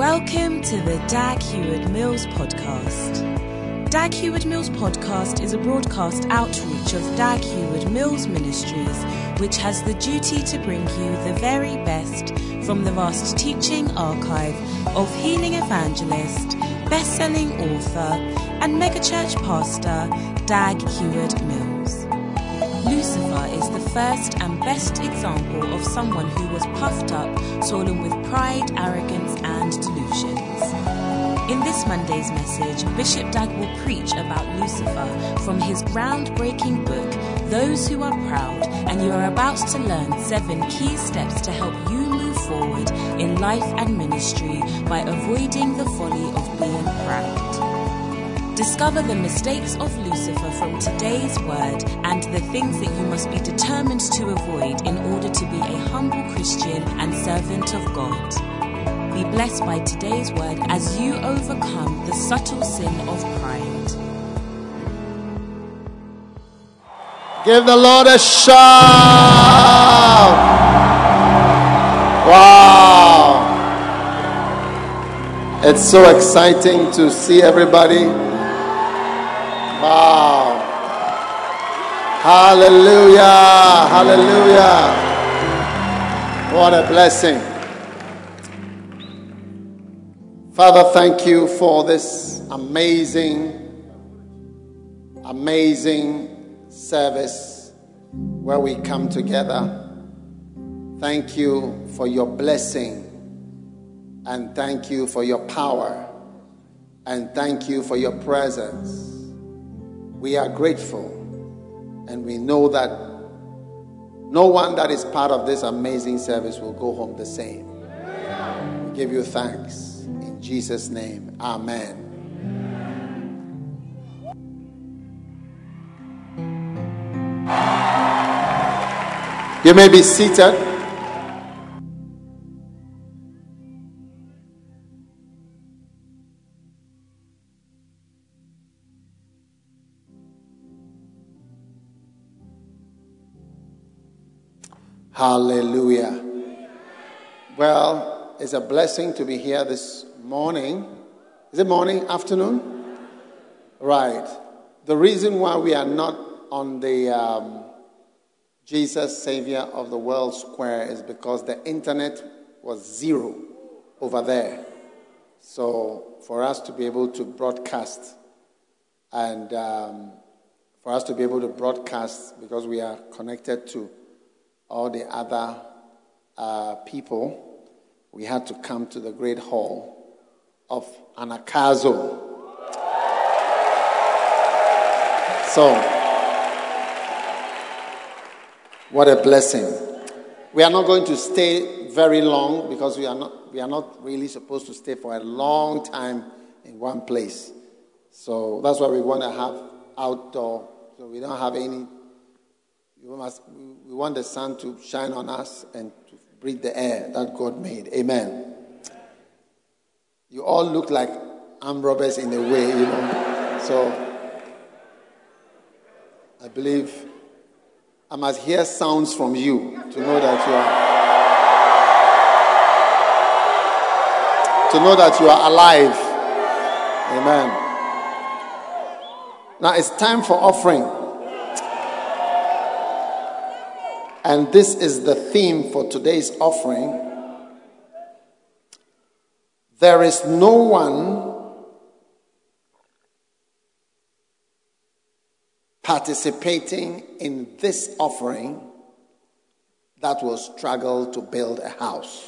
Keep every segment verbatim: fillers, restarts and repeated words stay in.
Welcome to the Dag Heward-Mills podcast. Dag Heward-Mills podcast is a broadcast outreach of Dag Heward-Mills Ministries, which has the duty to bring you the very best from the vast teaching archive of healing evangelist, best-selling author, and megachurch pastor Dag Heward-Mills. Lucifer is the first and best example of someone who was puffed up, swollen with pride, arrogance, and delusions. In this Monday's message, Bishop Dag will preach about Lucifer from his groundbreaking book, Those Who Are Proud, and you are about to learn seven key steps to help you move forward in life and ministry by avoiding the folly of being proud. Discover the mistakes of Lucifer from today's word and the things that you must be determined to avoid in order to be a humble Christian and servant of God. Be blessed by today's word as you overcome the subtle sin of pride. Give the Lord a shout! Wow! It's so exciting to see everybody. Wow. Hallelujah. Hallelujah. What a blessing. Father, thank you for this amazing, amazing service where we come together. Thank you for your blessing, and thank you for your power, and thank you for your presence. We are grateful, and we know that no one that is part of this amazing service will go home the same. We give you thanks. In Jesus' name, amen. You may be seated. Hallelujah. Well, it's a blessing to be here this morning. Is it morning, afternoon? Right. The reason why we are not on the um, Jesus Savior of the World Square is because the internet was zero over there. So for us to be able to broadcast and um, for us to be able to broadcast because we are connected to all the other uh, people, we had to come to the great hall of Anagkazo. So, what a blessing. We are not going to stay very long because we are not we are not really supposed to stay for a long time in one place. So that's why we want to have outdoor, so we don't have any. We, must, we want the sun to shine on us and to breathe the air that God made. Amen. You all look like armed robbers in a way, you know. So, I believe I must hear sounds from you to know that you are, to know that you are alive. Amen. Now it's time for offering. And this is the theme for today's offering. There is no one participating in this offering that will struggle to build a house.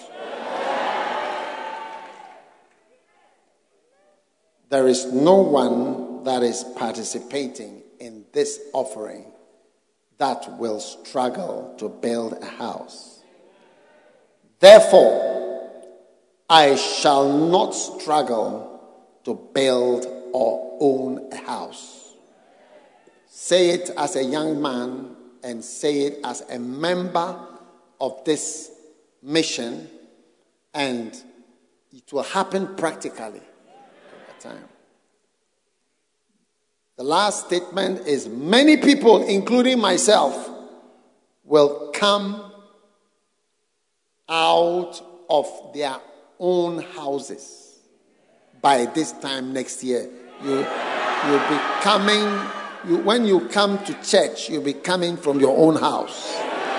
There is no one that is participating in this offering that will struggle to build a house. Therefore, I shall not struggle to build or own a house. Say it as a young man and say it as a member of this mission, and it will happen practically over time. The last statement is many people, including myself, will come out of their own houses by this time next year. You, you'll be coming, you, when you come to church, you'll be coming from your own house.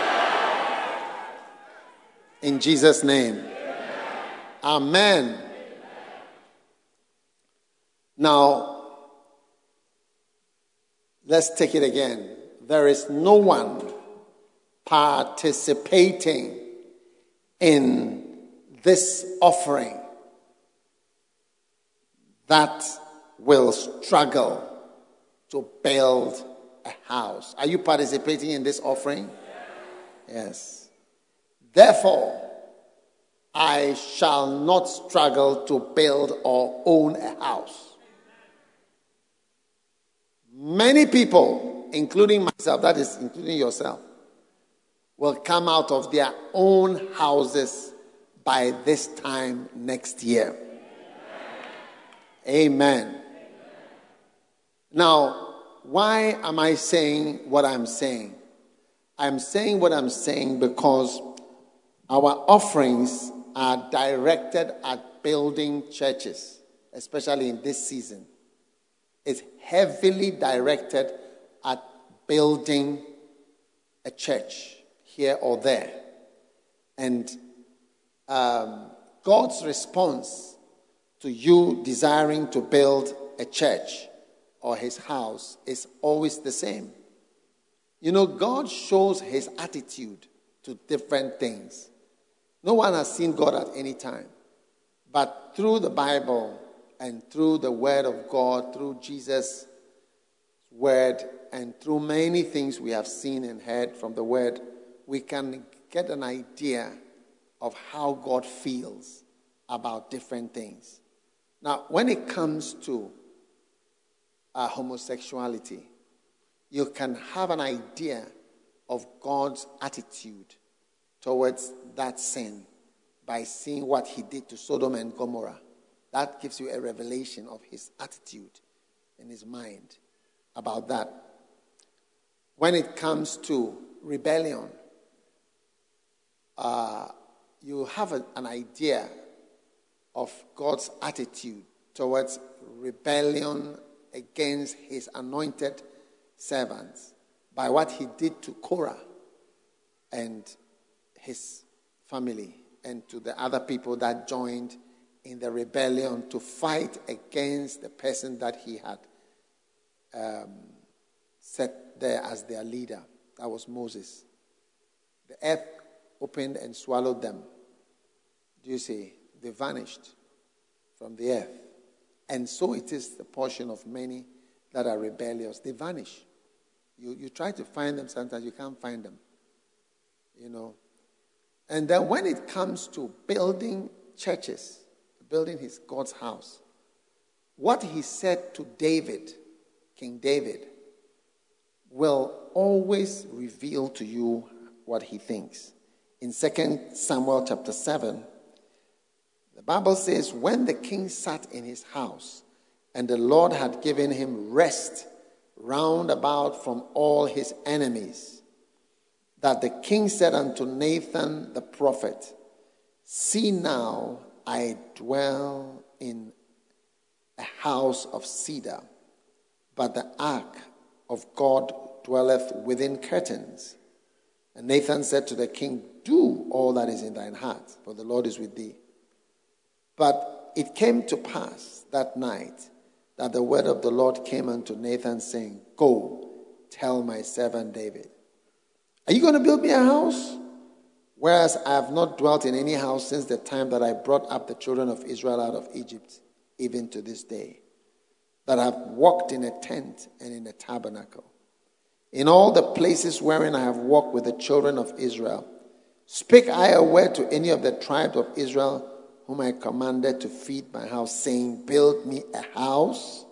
In Jesus' name. Amen. Now, let's take it again. There is no one participating in this offering that will struggle to build a house. Are you participating in this offering? Yes. Therefore, I shall not struggle to build or own a house. Many people, including myself, that is, including yourself, will come out of their own houses by this time next year. Amen. Now, why am I saying what I'm saying? I'm saying what I'm saying because our offerings are directed at building churches, especially in this season. It's heavily directed at building a church here or there. And um, God's response to you desiring to build a church or his house is always the same. You know, God shows his attitude to different things. No one has seen God at any time. But through the Bible and through the Word of God, through Jesus' Word, and through many things we have seen and heard from the Word, we can get an idea of how God feels about different things. Now, when it comes to uh, homosexuality, you can have an idea of God's attitude towards that sin by seeing what he did to Sodom and Gomorrah. That gives you a revelation of his attitude in his mind about that. When it comes to rebellion, uh, you have a, an idea of God's attitude towards rebellion against his anointed servants by what he did to Korah and his family and to the other people that joined in the rebellion to fight against the person that he had um, set there as their leader. That was Moses. The earth opened and swallowed them. Do you see? They vanished from the earth. And so it is the portion of many that are rebellious. They vanish. You, you try to find them, sometimes you can't find them. You know. And then when it comes to building churches, building his God's house, what he said to David, King David, will always reveal to you what he thinks. In Second Samuel chapter seven, the Bible says, when the king sat in his house, and the Lord had given him rest round about from all his enemies, that the king said unto Nathan the prophet, see now, I dwell in a house of cedar, but the ark of God dwelleth within curtains. And Nathan said to the king, do all that is in thine heart, for the Lord is with thee. But it came to pass that night that the word of the Lord came unto Nathan, saying, go, tell my servant David, are you going to build me a house? Whereas I have not dwelt in any house since the time that I brought up the children of Israel out of Egypt, even to this day, that I have walked in a tent and in a tabernacle. In all the places wherein I have walked with the children of Israel, spake I a word to any of the tribes of Israel, whom I commanded to feed my house, saying, build me a house?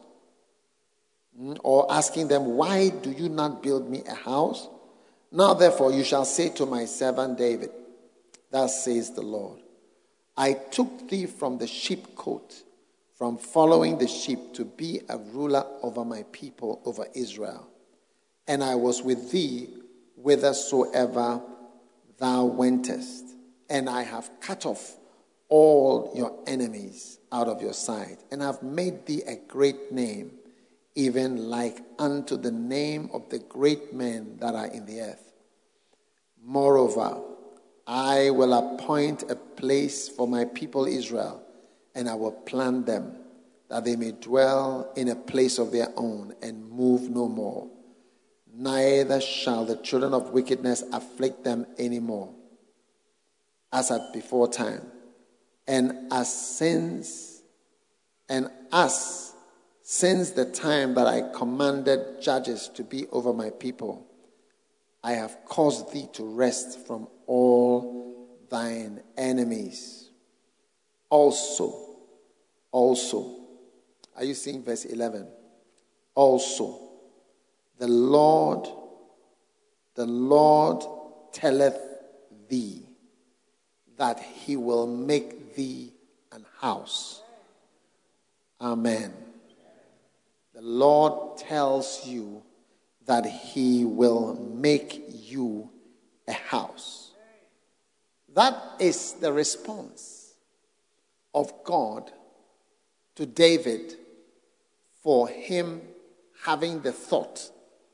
Or asking them, why do you not build me a house? Now therefore you shall say to my servant David, thus says the Lord, I took thee from the sheepcote, from following the sheep, to be a ruler over my people, over Israel. And I was with thee whithersoever thou wentest, and I have cut off all your enemies out of your sight, and have made thee a great name, even like unto the name of the great men that are in the earth. Moreover, I will appoint a place for my people Israel, and I will plant them, that they may dwell in a place of their own, and move no more. Neither shall the children of wickedness afflict them any more, as at before time. And as since, and as since the time that I commanded judges to be over my people, I have caused thee to rest from all thine enemies. Also, also, are you seeing verse eleven? Also, the Lord, the Lord telleth thee that he will make thee an house. Amen. The Lord tells you that he will make you a house. That is the response of God to David for him having the thought,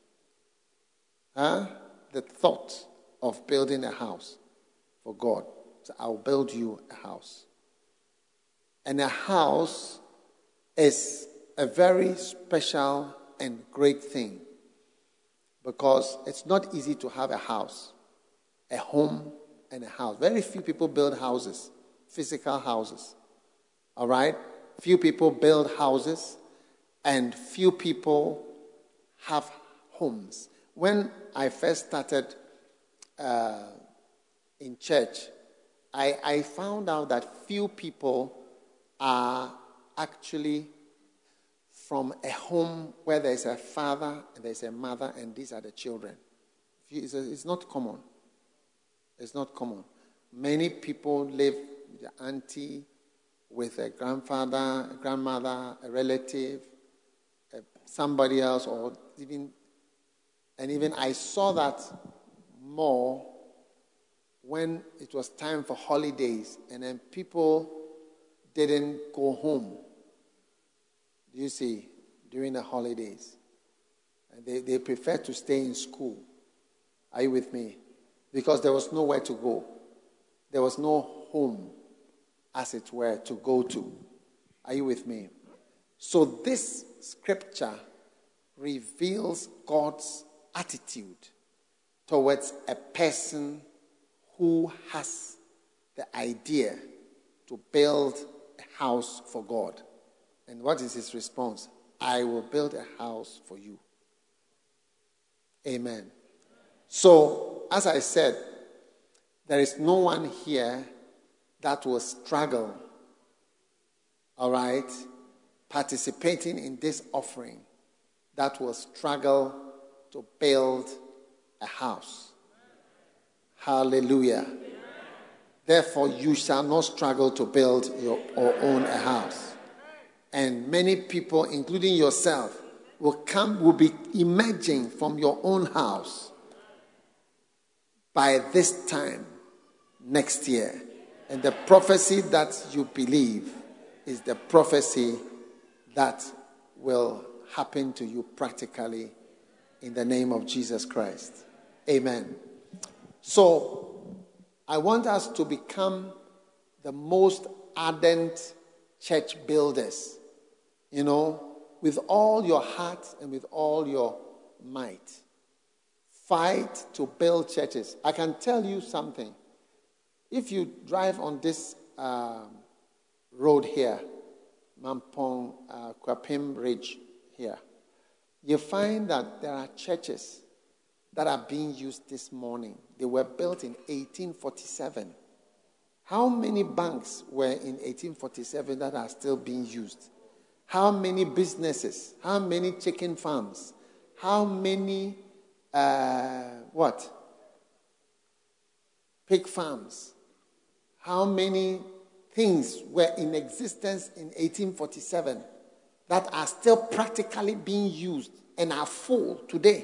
huh? the thought of building a house for God. So I'll build you a house. And a house is a very special and great thing, because it's not easy to have a house, a home and a house. Very few people build houses, physical houses. All right? Few people build houses, and few people have homes. When I first started uh, in church, I, I found out that few people are actually from a home where there's a father and there's a mother, and these are the children. It's, it's not common. It's not common. Many people live with their auntie, with a grandfather, a grandmother, a relative, a, somebody else, or even, and even I saw that more when it was time for holidays, and then people didn't go home. Do you see? During the holidays. And they, they prefer to stay in school. Are you with me? Because there was nowhere to go. There was no home, as it were, to go to. Are you with me? So this scripture reveals God's attitude towards a person who has the idea to build a house for God. And what is his response? I will build a house for you. Amen. So, as I said, there is no one here that will struggle, all right, participating in this offering, that will struggle to build a house. Hallelujah. Therefore, you shall not struggle to build your or own a house. And many people, including yourself, will come, will be emerging from your own house by this time next year. And the prophecy that you believe is the prophecy that will happen to you practically in the name of Jesus Christ. Amen. So, I want us to become the most ardent church builders. You know, with all your heart and with all your might. Fight to build churches. I can tell you something. If you drive on this um, road here, Mampong uh, Kwapim Ridge here, you find that there are churches that are being used this morning. They were built in eighteen forty-seven. How many banks were in eighteen forty-seven that are still being used? How many businesses? How many chicken farms? How many, uh, what? Pig farms? How many things were in existence in eighteen forty-seven that are still practically being used and are full today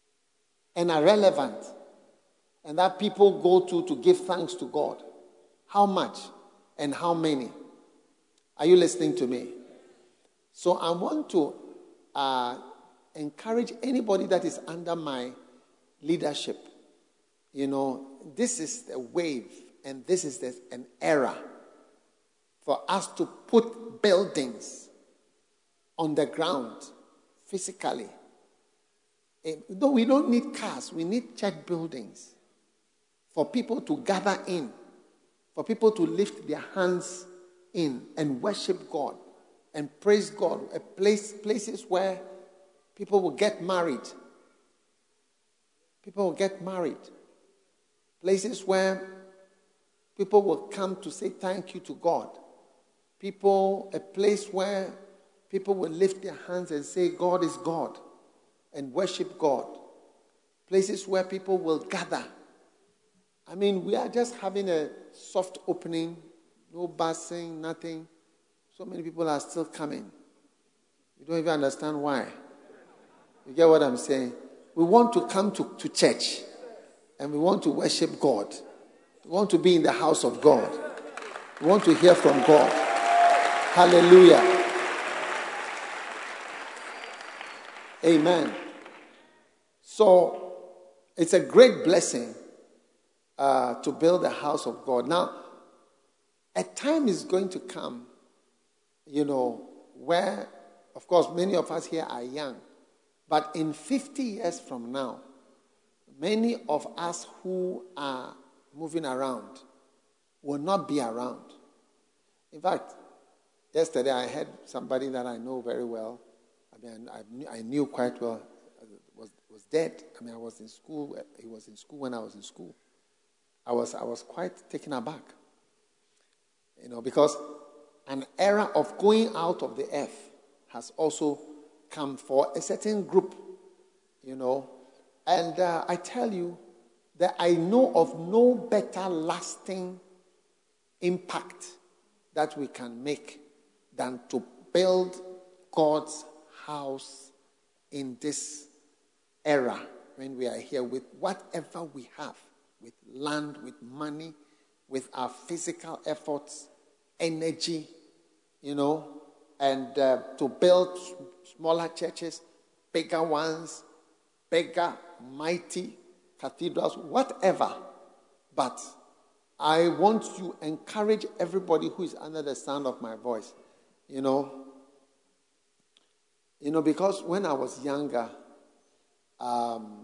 and are relevant and that people go to to give thanks to God? How much and how many? Are you listening to me? So I want to uh, encourage anybody that is under my leadership. You know, this is the wave and this is the, an era for us to put buildings on the ground physically. Though we don't need cars, we need church buildings for people to gather in, for people to lift their hands in and worship God and praise God. A place, places where people will get married. People will get married. Places where people will come to say thank you to God. People, a place where people will lift their hands and say God is God and worship God. Places where people will gather. I mean, we are just having a soft opening, no busing, nothing. So many people are still coming. You don't even understand why. You get what I'm saying? We want to come to, to church and we want to worship God. We want to be in the house of God. We want to hear from God. Hallelujah. Amen. So, it's a great blessing uh, to build the house of God. Now, a time is going to come, you know, where, of course, many of us here are young. But in fifty years from now, many of us who are moving around will not be around. In fact, yesterday I had somebody that I know very well. I mean, I knew, I knew quite well. Was was dead. I mean, I was in school. He was in school when I was in school. I was I was quite taken aback. You know, because an era of going out of the earth has also come for a certain group. You know, and uh, I tell you that I know of no better lasting impact that we can make than to build God's house in this era when we are here with whatever we have, with land, with money, with our physical efforts, energy, you know, and uh, to build smaller churches, bigger ones, bigger, mighty cathedrals, whatever. But I want to encourage everybody who is under the sound of my voice, you know, you know, because when I was younger, um,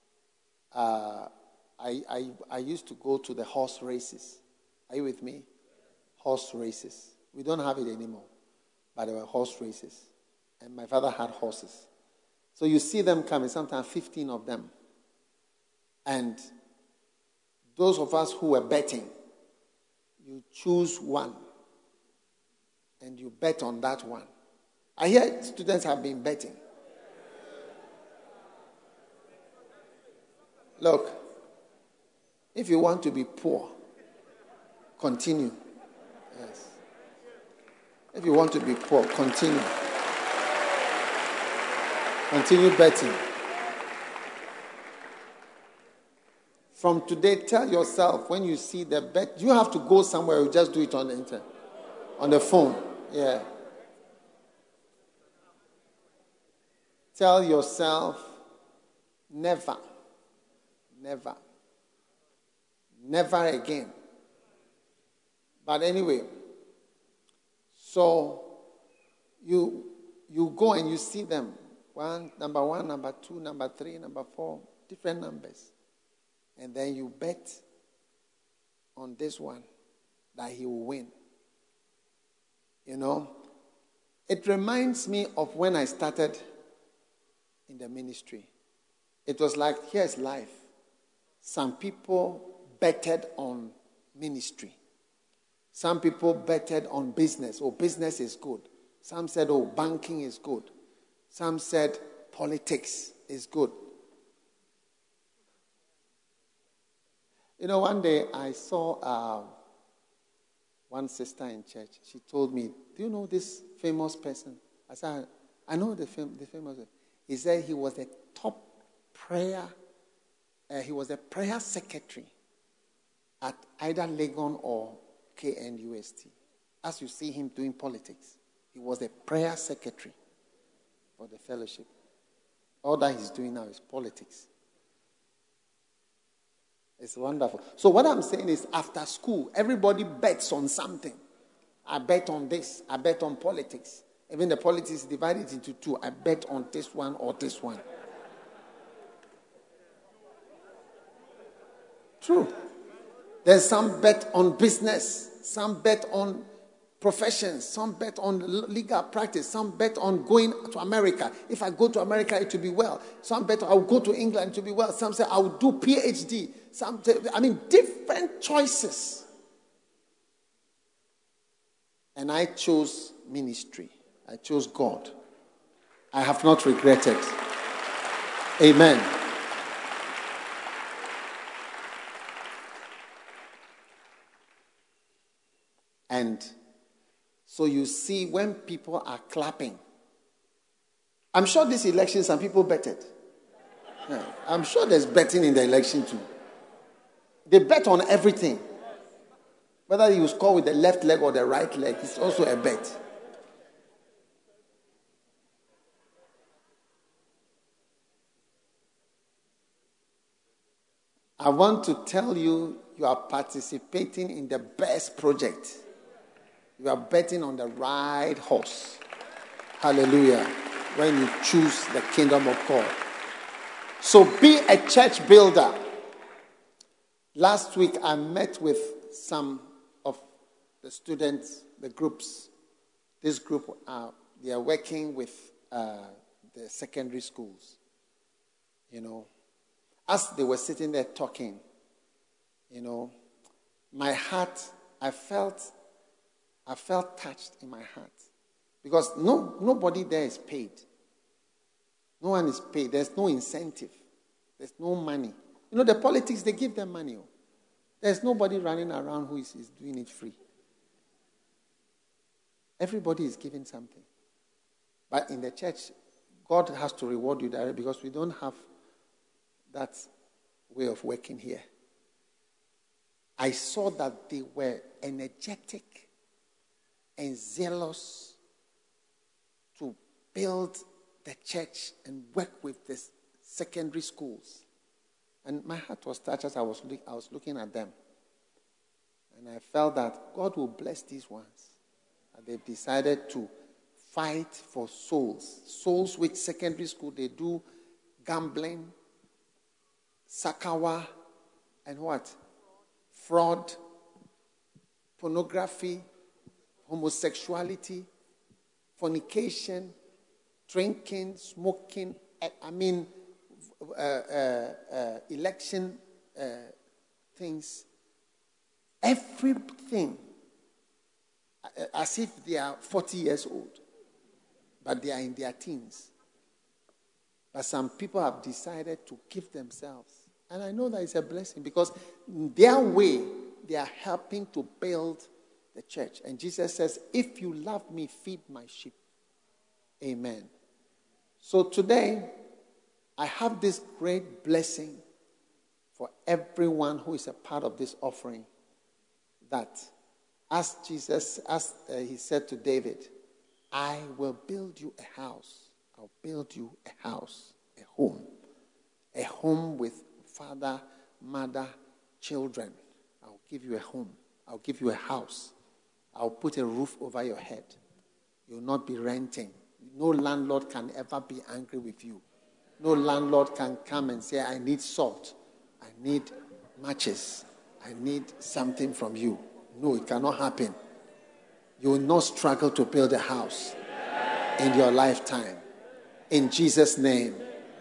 uh, I, I I used to go to the horse races. Are you with me? Horse races. We don't have it anymore, but there were horse races, and my father had horses. So you see them coming, sometimes fifteen of them. And those of us who were betting, you choose one, and you bet on that one. I hear students have been betting. Look, if you want to be poor, continue. Yes. If you want to be poor, continue. Continue betting. From today, tell yourself when you see the bet, you have to go somewhere, you just do it on the internet, on the phone. Yeah. Tell yourself, never, never, never again. But anyway, so you you go and you see them. One, number one, number two, number three, number four, different numbers. And then you bet on this one that he will win. You know, it reminds me of when I started in the ministry. It was like, here's life. Some people betted on ministry. Some people betted on business. Oh, business is good. Some said, oh, banking is good. Some said politics is good. You know, one day I saw uh, one sister in church. She told me, do you know this famous person? I said, I know the, fam- the famous person. He said he was a top prayer, uh, he was a prayer secretary at either Legon or K N U S T. As you see him doing politics, he was the prayer secretary for the fellowship. All that he's doing now is politics. It's wonderful. So what I'm saying is, after school, everybody bets on something. I bet on this. I bet on politics. Even the politics is divided into two. I bet on this one or this one. True. There's some bet on business. Some bet on professions. Some bet on legal practice. Some bet on going to America. If I go to America, it will be well. Some bet I'll go to England to be well. Some say I'll do P H D. Some, I mean, different choices. And I chose ministry. I chose God. I have not regretted. Amen. And so you see, when people are clapping, I'm sure this election, some people betted. Yeah, I'm sure there's betting in the election too. They bet on everything. Whether you score with the left leg or the right leg, it's also a bet. I want to tell you, you are participating in the best project. You are betting on the right horse. Hallelujah. When you choose the kingdom of God. So be a church builder. Last week I met with some of the students, the groups. This group, uh, they are working with uh, the secondary schools. You know, as they were sitting there talking, you know, my heart, I felt, I felt touched in my heart. Because no, nobody there is paid. No one is paid. There's no incentive. There's no money. You know, the politics, they give them money. There's nobody running around who is, is doing it free. Everybody is giving something. But in the church, God has to reward you directly because we don't have that way of working here. I saw that they were energetic and zealous to build the church and work with the secondary schools. And my heart was touched as I was, look, I was looking at them. And I felt that God will bless these ones. And they've decided to fight for souls. Souls which secondary school, they do gambling, sakawa, and what? Fraud, pornography, homosexuality, fornication, drinking, smoking, I mean, uh, uh, uh, election uh, things, everything, as if they are forty years old, but they are in their teens. But some people have decided to give themselves. And I know that it's a blessing because in their way, they are helping to build the church. And Jesus says, if you love me, feed my sheep. Amen. So today, I have this great blessing for everyone who is a part of this offering. That as Jesus, as uh, he said to David, I will build you a house. I'll build you a house, a home. A home with father, mother, children. I'll give you a home. I'll give you a house. I'll put a roof over your head. You'll not be renting. No landlord can ever be angry with you. No landlord can come and say, I need salt. I need matches. I need something from you. No, it cannot happen. You will not struggle to build a house in your lifetime. In Jesus' name.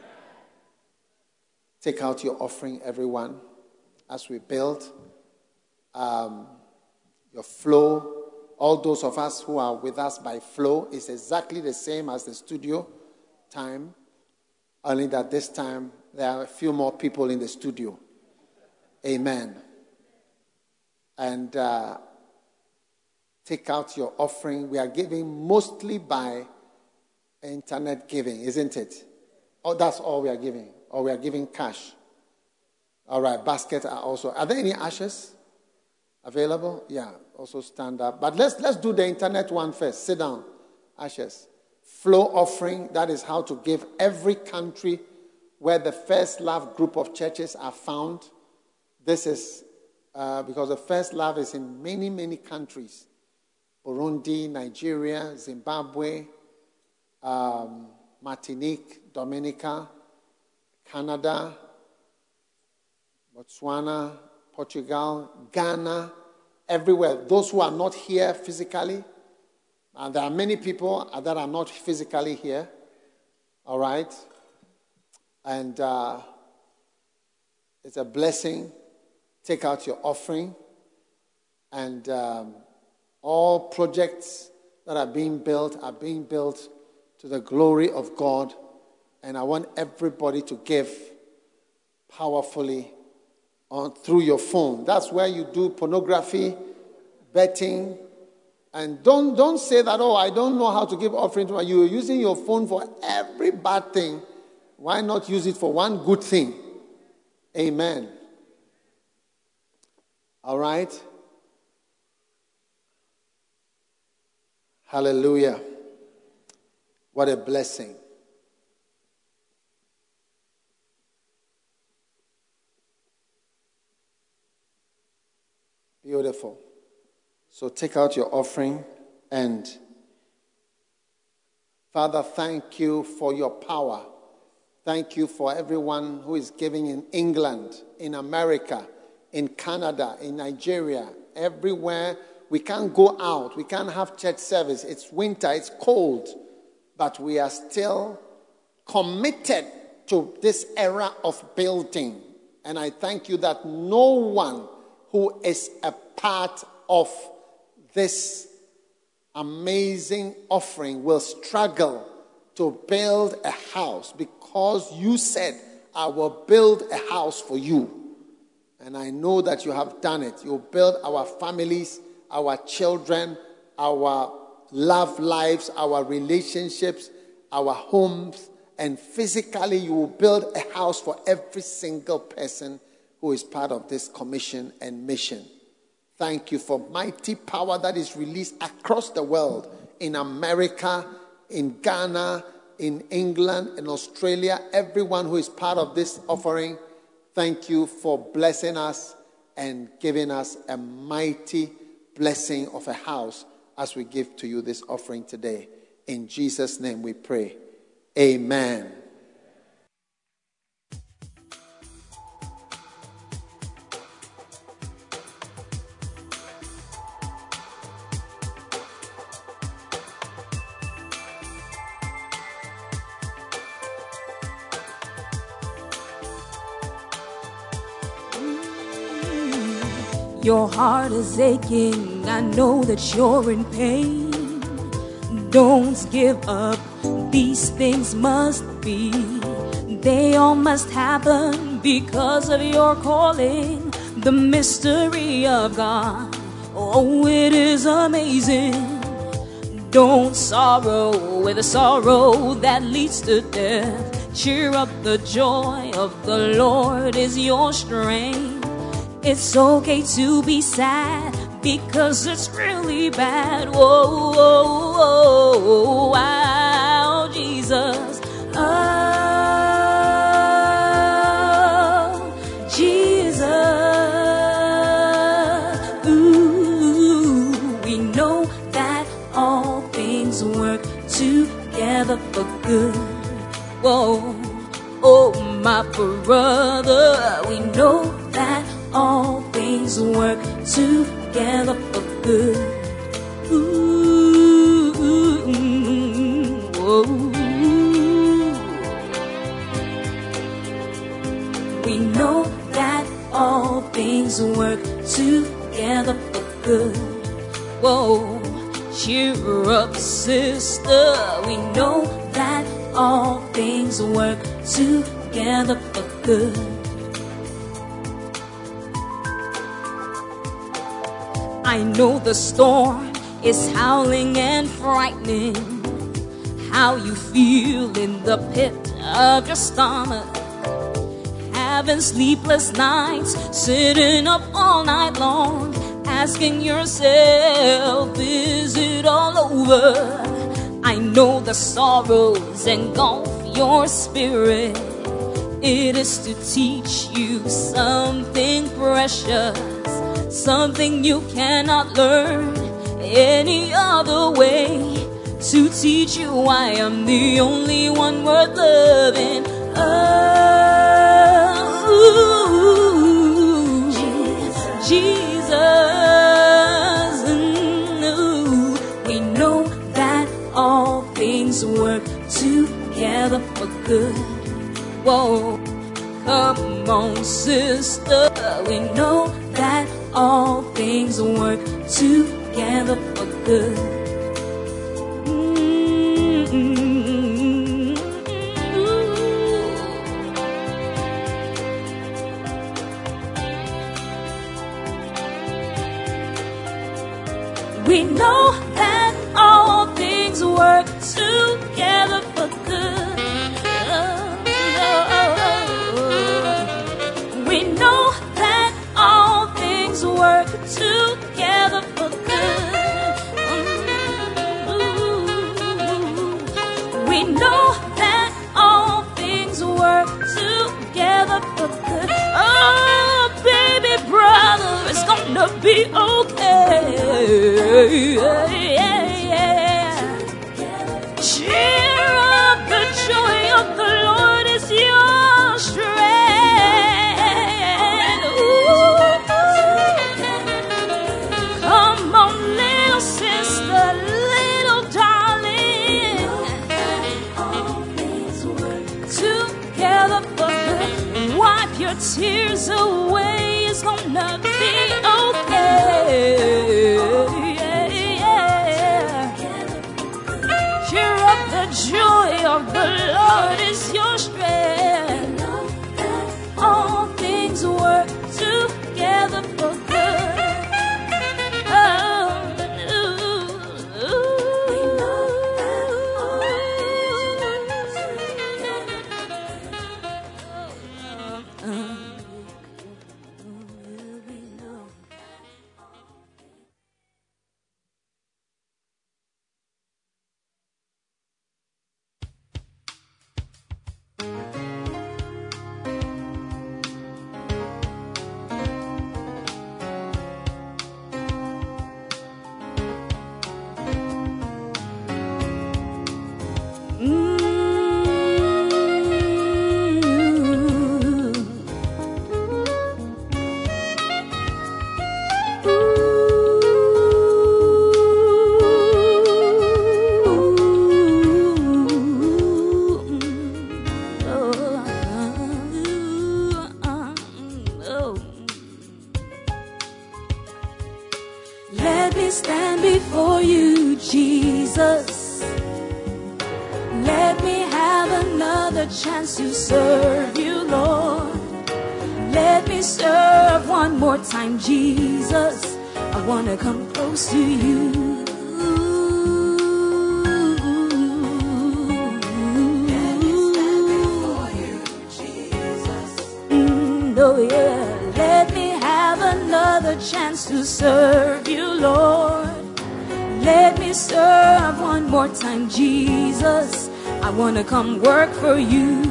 Take out your offering, everyone, as we build. Um, your flow. All those of us who are with us by flow is exactly the same as the studio time. Only that this time there are a few more people in the studio. Amen. And uh, take out your offering. We are giving mostly by internet giving, isn't it? Oh, that's all we are giving. Or we are giving cash. All right, baskets are also. Are there any ashes? Available? Yeah, also stand up. But let's let's do the internet one first. Sit down. Ashes. Flow offering, that is how to give. Every country where the First Love group of churches are found. This is uh, because the First Love is in many, many countries. Burundi, Nigeria, Zimbabwe, um, Martinique, Dominica, Canada, Botswana, Portugal, Ghana, everywhere. Those who are not here physically, and there are many people that are not physically here, all right? And uh, it's a blessing. Take out your offering. And um, all projects that are being built are being built to the glory of God. And I want everybody to give powerfully on, through your phone. That's where you do pornography, betting. And don't, don't say that, oh, I don't know how to give offering to my. You're using your phone for every bad thing. Why not use it for one good thing? Amen. All right. Hallelujah. What a blessing. Beautiful. So take out your offering and Father, thank you for your power. Thank you for everyone who is giving in England, in America, in Canada, in Nigeria, everywhere. We can't go out. We can't have church service. It's winter. It's cold. But we are still committed to this era of building. And I thank you that no one who is a part of this amazing offering will struggle to build a house, because you said, I will build a house for you. And I know that you have done it. You build our families, our children, our love lives, our relationships, our homes, and physically you will build a house for every single person who is part of this commission and mission. Thank you for mighty power that is released across the world, in America, in Ghana, in England, in Australia, everyone who is part of this offering. Thank you for blessing us and giving us a mighty blessing of a house as we give to you this offering today. In Jesus' name we pray. Amen. Your heart is aching, I know that you're in pain. Don't give up, these things must be. They all must happen because of your calling. The mystery of God, oh, it is amazing. Don't sorrow with a sorrow that leads to death. Cheer up, the joy of the Lord is your strength. It's okay to be sad because it's really bad. Whoa, whoa, whoa, wow, Jesus. Oh, Jesus. Ooh, we know that all things work together for good. Whoa, oh, my brother, we know that all things work together for good. Ooh, ooh, ooh. We know that all things work together for good. Whoa, cheer up, sister. We know that all things work together for good. I know the storm is howling and frightening. How you feel in the pit of your stomach, having sleepless nights, sitting up all night long, asking yourself, is it all over? I know the sorrows engulf your spirit. It is to teach you something precious, something you cannot learn any other way. To teach you I am the only one worth loving. Oh, Jesus, Jesus. Mm, we know that all things work together for good. Whoa, come on, sister. We know that all things work together for good. Mm-hmm. We know that all things work together for good. We know that all things work together for good. We know that all things work together for good. Oh, baby brother, it's gonna be okay. Cheer up, the joy of the Lord is your strength. Ooh. Come on, little sister, little darling. Together for good. Wipe your tears away, it's gonna be okay. Cheer up, the joy of the Lord is your strength. All things work together for good. Oh, ooh, ooh. Let me stand before you, Jesus. Let me have another chance to serve you, Lord. Let me serve one more time, Jesus. I want to come close to you. Let me stand before you, Jesus. Mm, oh yeah. Let me have another chance to serve you, Lord. Let me serve one more time, Jesus. I want to come work for you.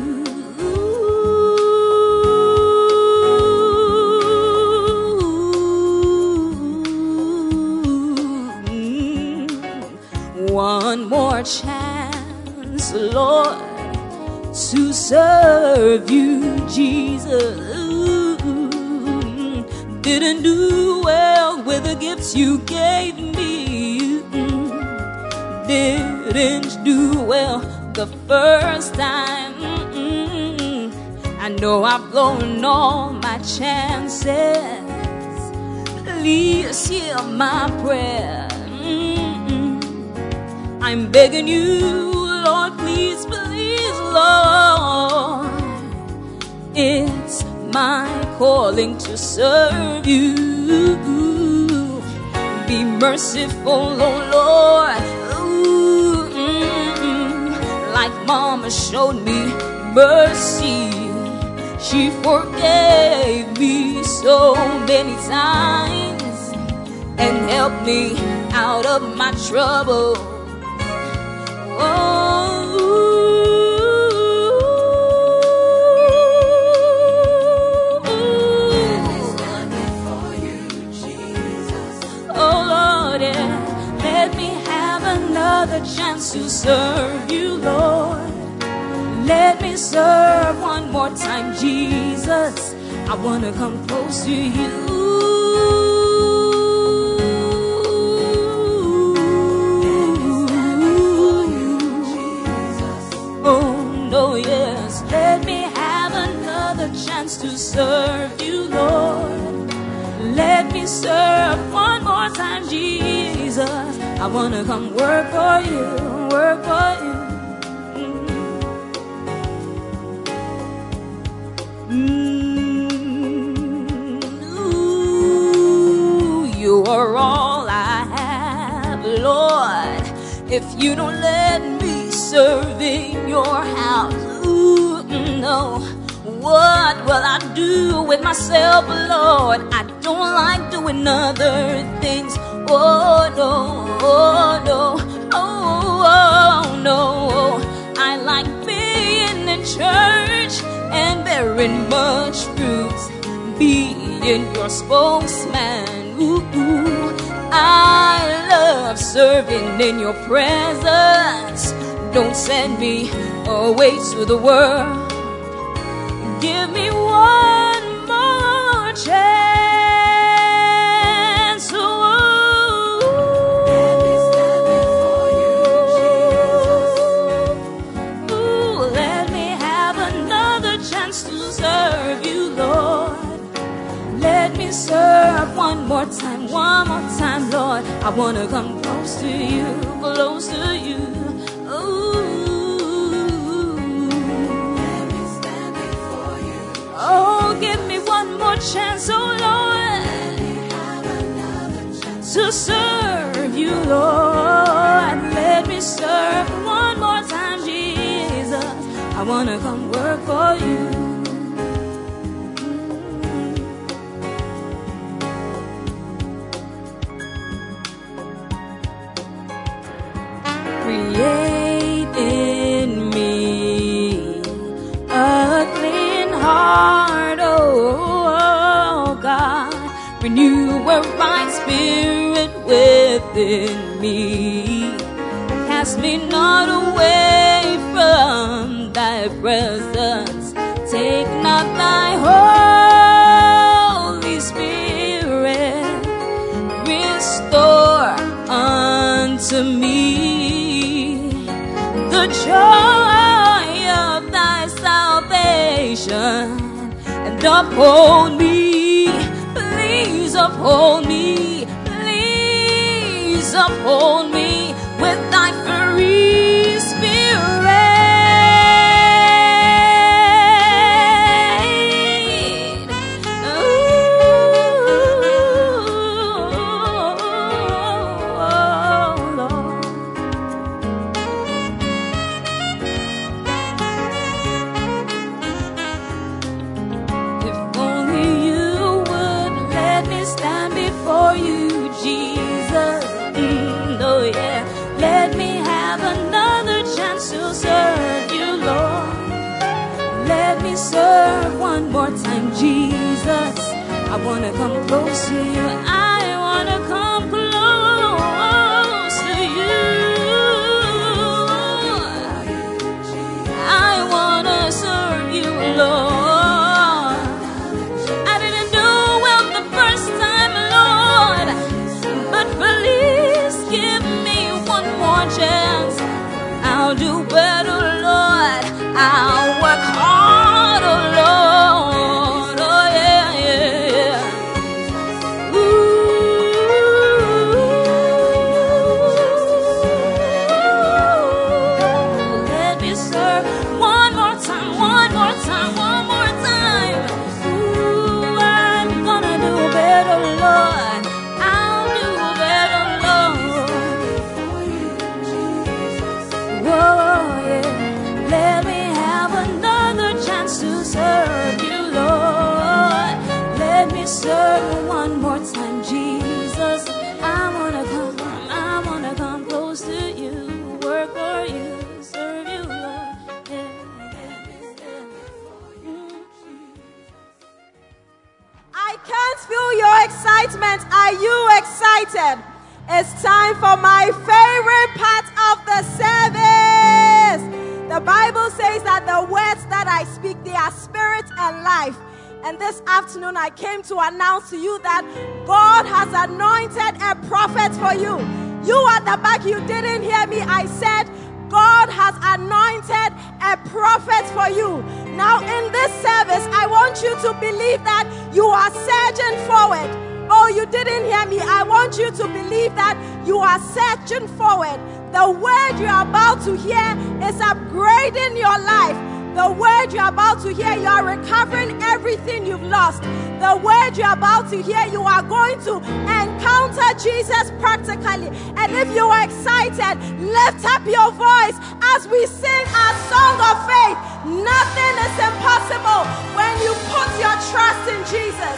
One more chance, Lord, to serve you, Jesus. Didn't do well with the gifts you gave me. Didn't do well the first time. I know I've blown all my chances. Please hear my prayer. I'm begging you, Lord, please, please, Lord. It's my calling to serve you. Be merciful, oh Lord. Ooh, mm-mm. Like Mama showed me mercy, she forgave me so many times. and help me out of my trouble. Oh, oh Lord, yeah. Let me have another chance to serve you, Lord. Let me serve one more time, Jesus. I want to come close to you. Oh, no, yes. Let me have another chance to serve you, Lord. Let me serve one more time, Jesus. I want to come work for you, work for you. You are all I have, Lord. If you don't let me serve in your house, ooh, no, what will I do with myself, Lord? I don't like doing other things. Oh no, oh no, oh, oh no. I like being in church and bearing much fruit, being your spokesman. Ooh, ooh. I love serving in your presence. Don't send me away to the world. Give me one more chance. Ooh. Let me stand before you, Jesus. Ooh, let me have another chance to serve you, Lord. Let me serve one more time, one more time, Lord. I want to come close to you, close to you. Ooh. Let me stand before you. Oh, give me one more chance, oh Lord. Let me have another chance to serve you, Lord. Let me serve one more time, Jesus. I want to come work for you. Create in me a clean heart, oh, oh God. Renew a right spirit within me. Cast me not away from thy presence. Take not thy Holy Spirit. Restore unto me the joy of thy salvation, and uphold me, please uphold me, please uphold me with thy free spirit. Serve one more time, Jesus. I want to come close to you. I want to come close to you. I want to serve you, Lord. I didn't do well the first time, Lord, but please give me one more chance. I'll do better, Lord. I'll work hard, oh Lord, oh yeah, yeah, yeah. Ooh, let me serve one more time, one more time, one more time. Ooh, I'm gonna do better, Lord. I'll do better, Lord. Whoa. It's time for my favorite part of the service. The Bible says that the words that I speak, they are spirit and life. And this afternoon, I came to announce to you that God has anointed a prophet for you. You at the back, you didn't hear me. I said, God has anointed a prophet for you. Now, in this service, I want you to believe that you are surging forward. Oh, you didn't hear me. I want you to believe that you are surging forward. The word you are about to hear is upgrading your life. The word you're about to hear, you are recovering everything you've lost. The word you're about to hear, you are going to encounter Jesus practically. And if you are excited, lift up your voice as we sing our song of faith. Nothing is impossible when you put your trust in Jesus.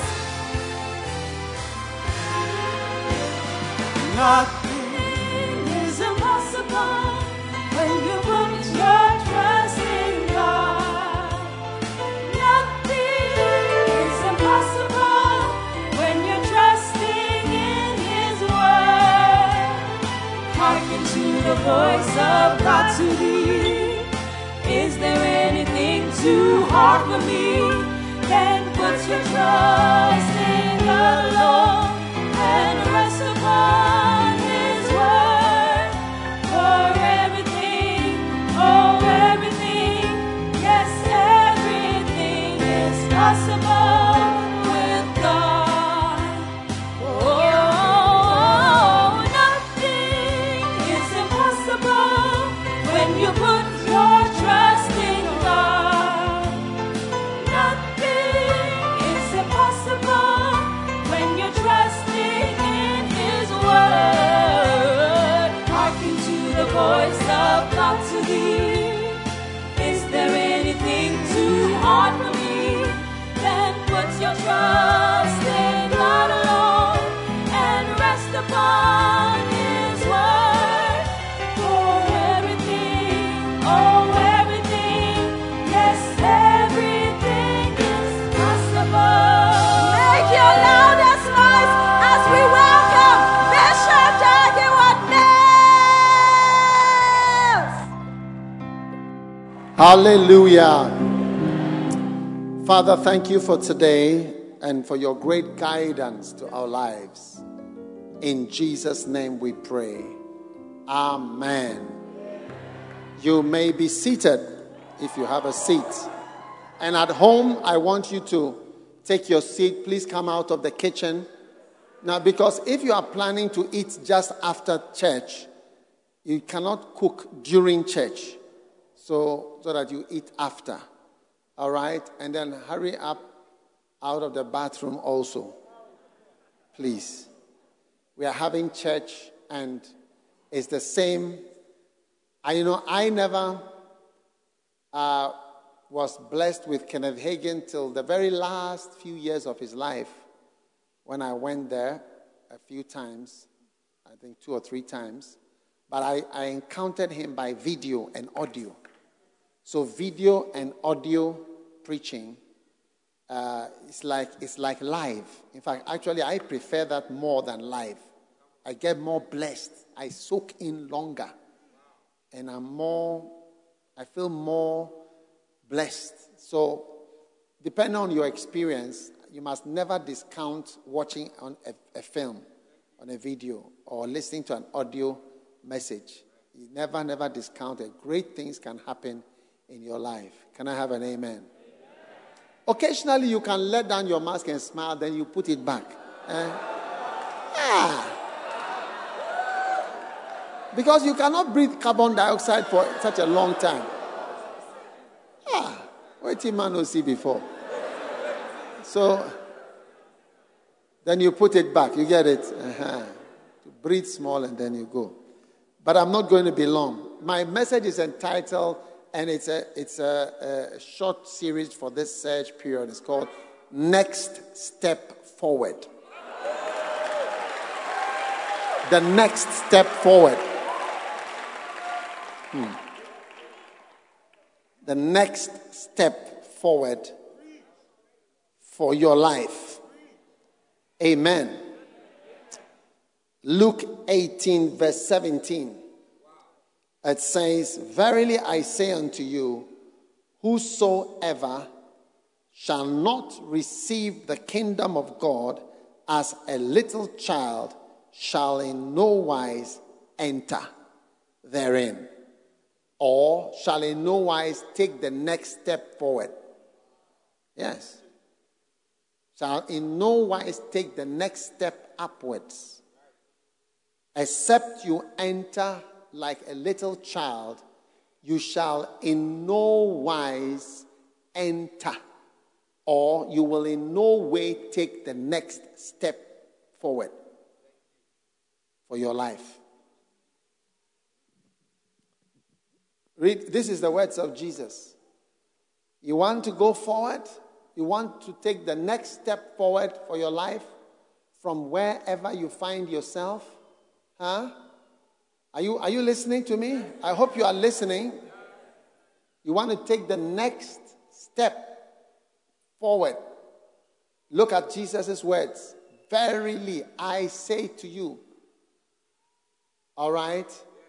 Nothing is impossible when you put your trust in God. Nothing is impossible when you're trusting in His word. Hearken to the voice of God to thee. Is there anything too hard for me? Then put your trust in the Lord and rest upon His word. For everything, oh everything, yes everything is possible with God. Oh, nothing is impossible when you put your trust in God. Nothing is impossible when you're trusting in His word. Hearken to the voice of God to thee. Is there anything too hard for me? Then put your trust in God alone and rest upon His word. For everything, oh everything, yes everything is possible. Make your loudest noise as we welcome Bishop Dag Heward-Mills. Hallelujah. Father, thank you for today and for your great guidance to our lives. In Jesus' name we pray. Amen. You may be seated if you have a seat. And at home, I want you to take your seat. Please come out of the kitchen. Now, because if you are planning to eat just after church, you cannot cook during church. So, so that you eat after. All right? And then hurry up out of the bathroom also. Please. We are having church and it's the same. I, you know, I never uh, was blessed with Kenneth Hagin till the very last few years of his life when I went there a few times, I think two or three times. But I, I encountered him by video and audio. So video and audio preaching, uh, it's like it's like live. In fact, actually, I prefer that more than live. I get more blessed. I soak in longer, and I'm more. I feel more blessed. So, depending on your experience, you must never discount watching on a, a film, on a video, or listening to an audio message. You never, never discount it. Great things can happen in your life. Can I have an amen? Amen? Occasionally, you can let down your mask and smile, then you put it back. Eh? Ah. Because you cannot breathe carbon dioxide for such a long time. Ah. What did man will see before? So, then you put it back. You get it? Uh-huh. Breathe small and then you go. But I'm not going to be long. My message is entitled, and it's a it's a, a short series for this search period. It's called Next Step Forward. The next step forward. Hmm. The next step forward for your life. Amen. Luke eighteen, verse seventeen. It says, verily I say unto you, whosoever shall not receive the kingdom of God as a little child shall in no wise enter therein, or shall in no wise take the next step forward. Yes. Shall in no wise take the next step upwards, except you enter like a little child, you shall in no wise enter, or you will in no way take the next step forward for your life. Read, this is the words of Jesus. You want to go forward? You want to take the next step forward for your life from wherever you find yourself? Huh? Are you, are you listening to me? I hope you are listening. You want to take the next step forward. Look at Jesus' words. Verily, I say to you. All right?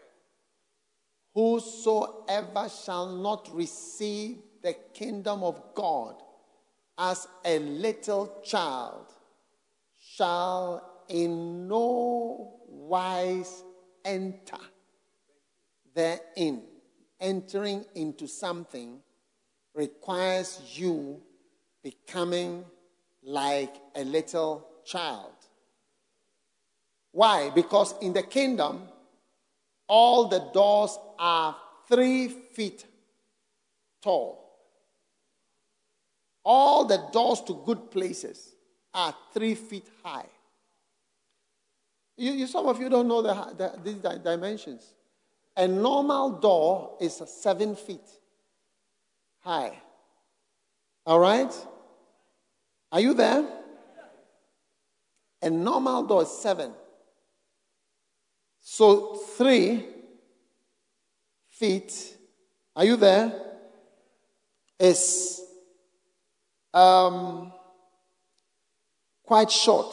Whosoever shall not receive the kingdom of God as a little child shall in no wise enter therein. Entering into something requires you becoming like a little child. Why? Because in the kingdom, all the doors are three feet tall. All the doors to good places are three feet high. You, you, some of you don't know the, the, these dimensions. A normal door is seven feet high. All right? Are you there? A normal door is seven. So three feet, are you there? Is um, quite short.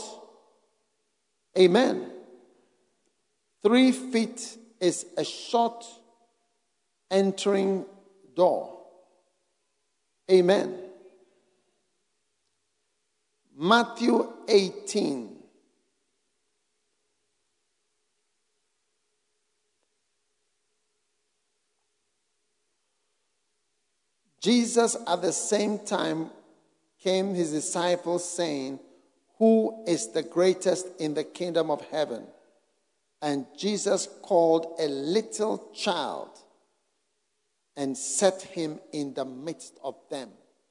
Amen. Three feet is a short entering door. Amen. Matthew eighteen. Jesus at the same time came his disciples saying, who is the greatest in the kingdom of heaven? And Jesus called a little child and set him in the midst of them.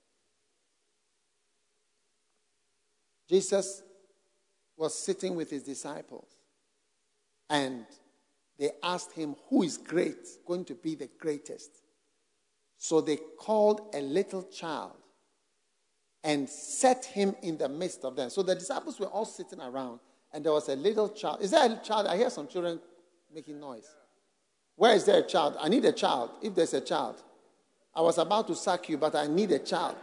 Jesus was sitting with his disciples, and they asked him, who is great, going to be the greatest? So they called a little child and set him in the midst of them. So the disciples were all sitting around, and there was a little child. Is there a child? I hear some children making noise. Where is there a child? I need a child, if there's a child. I was about to sack you, but I need a child.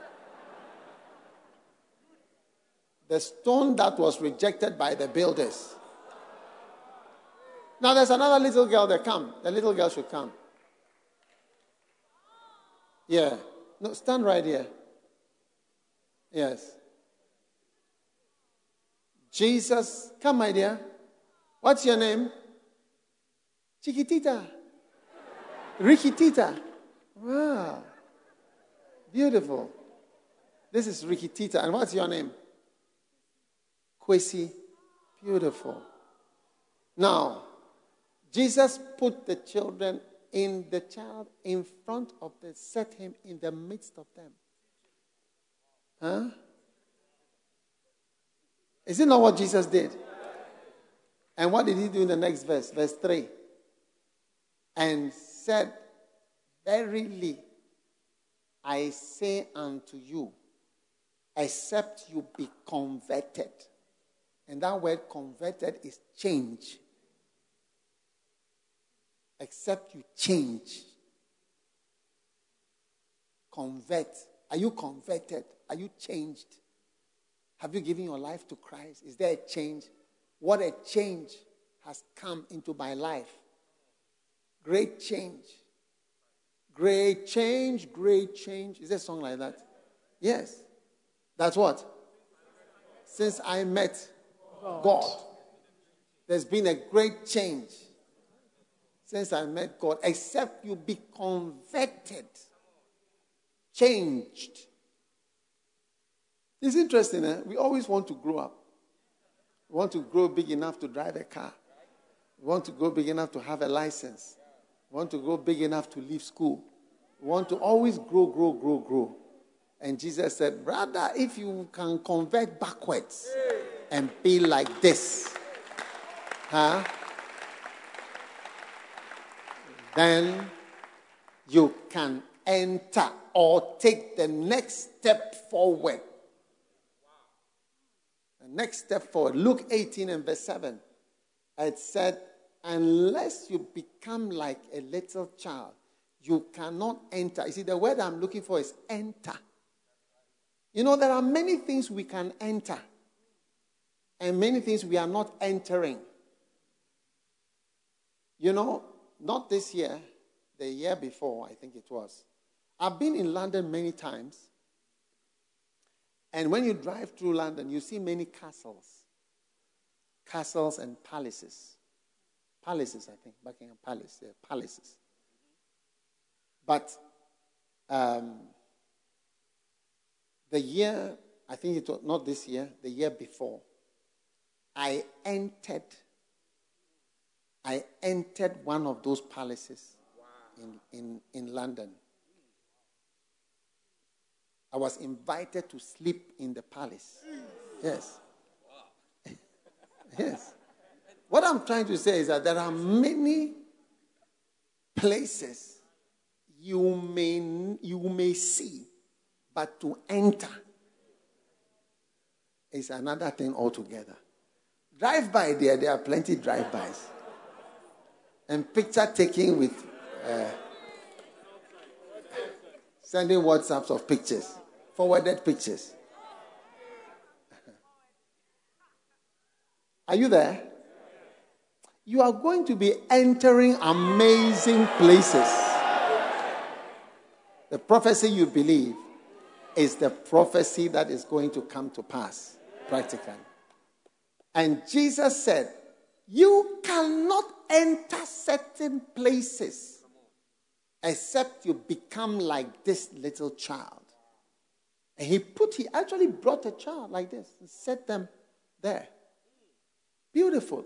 The stone that was rejected by the builders. Now there's another little girl that come. The little girl should come. Yeah. No, stand right here. Yes. Jesus, come my dear. What's your name? Chiquitita. Riquitita. Wow. Beautiful. This is Riquitita. And what's your name? Kwesi. Beautiful. Now, Jesus put the children in the child in front of them, set him in the midst of them. Huh? Is it not what Jesus did? And what did he do in the next verse? Verse three. And said, verily, I say unto you, except you be converted. And that word converted is change. Except you change. Convert. Are you converted? Are you changed? Have you given your life to Christ? Is there a change? What a change has come into my life. Great change. Great change, great change. Is there a song like that? Yes. That's what? Since I met God. God. There's been a great change since I met God, except you be converted, changed. It's interesting, eh? We always want to grow up. We want to grow big enough to drive a car. We want to grow big enough to have a license. We want to grow big enough to leave school. We want to always grow, grow, grow, grow. And Jesus said, brother, if you can convert backwards and be like this, huh? Then you can enter or take the next step forward. The next step forward. Luke eighteen and verse seven. It said, unless you become like a little child, you cannot enter. You see, the word I'm looking for is enter. You know, there are many things we can enter and many things we are not entering. You know, not this year, the year before, I think it was. I've been in London many times. And when you drive through London, you see many castles. Castles and palaces. Palaces, I think. Buckingham Palace. They're palaces. But um, the year, I think it was not this year, the year before, I entered I entered one of those palaces in, in, in London. I was invited to sleep in the palace. Yes. Yes. What I'm trying to say is that there are many places you may, you may see, but to enter is another thing altogether. Drive by there, there are plenty drive-bys. And picture taking with uh, sending WhatsApps of pictures, forwarded pictures. Are you there? You are going to be entering amazing places. The prophecy you believe is the prophecy that is going to come to pass practically. And Jesus said, you cannot enter certain places except you become like this little child. And he put, he actually brought a child like this and set them there. Beautiful.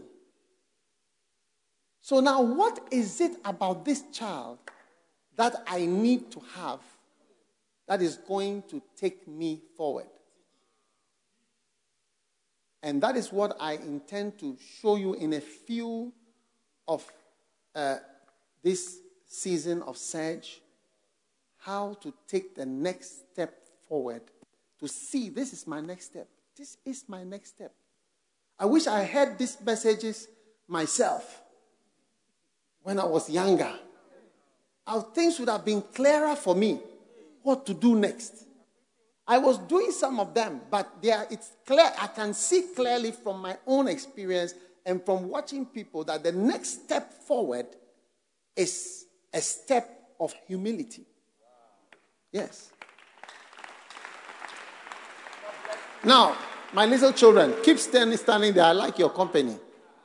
So now what is it about this child that I need to have that is going to take me forward? And that is what I intend to show you in a few of uh, this season of Surge, how to take the next step forward to see this is my next step. This is my next step. I wish I heard these messages myself when I was younger. Our things would have been clearer for me what to do next. I was doing some of them, but they are, it's clear. I can see clearly from my own experience and from watching people that the next step forward is a step of humility. Yes. Now, my little children, keep standing, standing there. I like your company.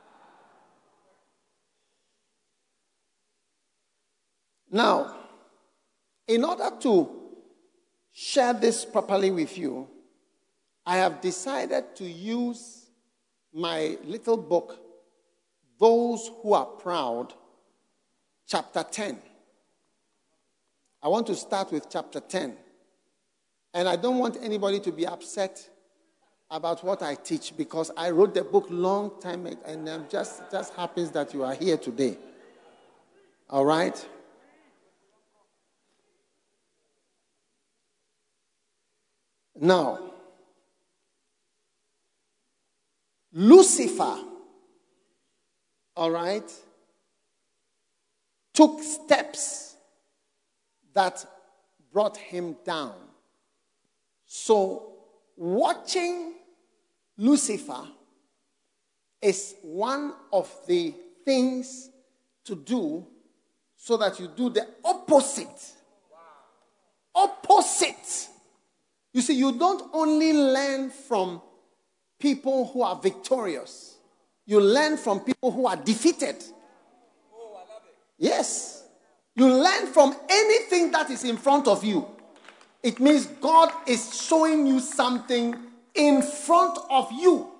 Now, in order to share this properly with you, I have decided to use my little book, Those Who Are Proud, chapter ten. I want to start with chapter ten. And I don't want anybody to be upset about what I teach because I wrote the book long time ago, and it just, just happens that you are here today. All right? Now, Lucifer, all right, took steps that brought him down. So, watching Lucifer is one of the things to do so that you do the opposite. Opposite. You see, you don't only learn from people who are victorious. You learn from people who are defeated. Yes. You learn from anything that is in front of you. It means God is showing you something in front of you.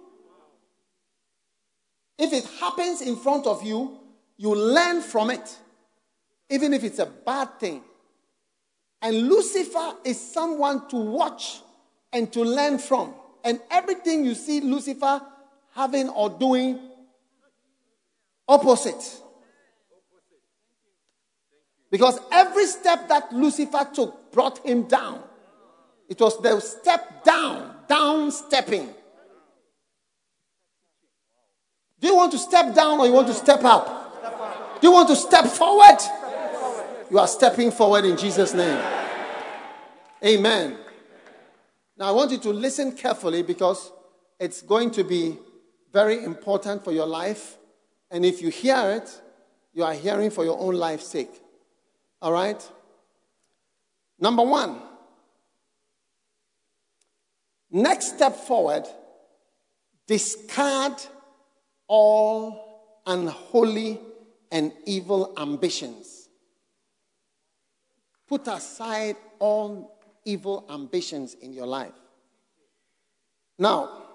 If it happens in front of you, you learn from it, even if it's a bad thing. And Lucifer is someone to watch and to learn from. And everything you see Lucifer having or doing, opposite. Because every step that Lucifer took brought him down. It was the step down, down stepping. Do you want to step down or you want to step up? Do you want to step forward? You are stepping forward in Jesus' name. Amen. Now I want you to listen carefully because it's going to be very important for your life. And if you hear it, you are hearing for your own life's sake. All right? Number one. Next step forward, discard all unholy and evil ambitions. Put aside all evil ambitions in your life. Now,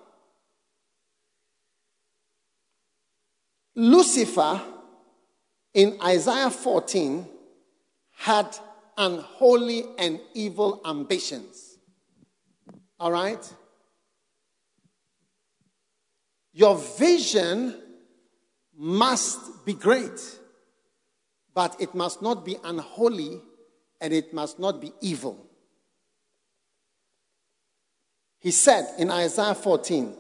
Lucifer in Isaiah fourteen had unholy and evil ambitions. All right? Your vision must be great, but it must not be unholy and it must not be evil. He said in Isaiah fourteen,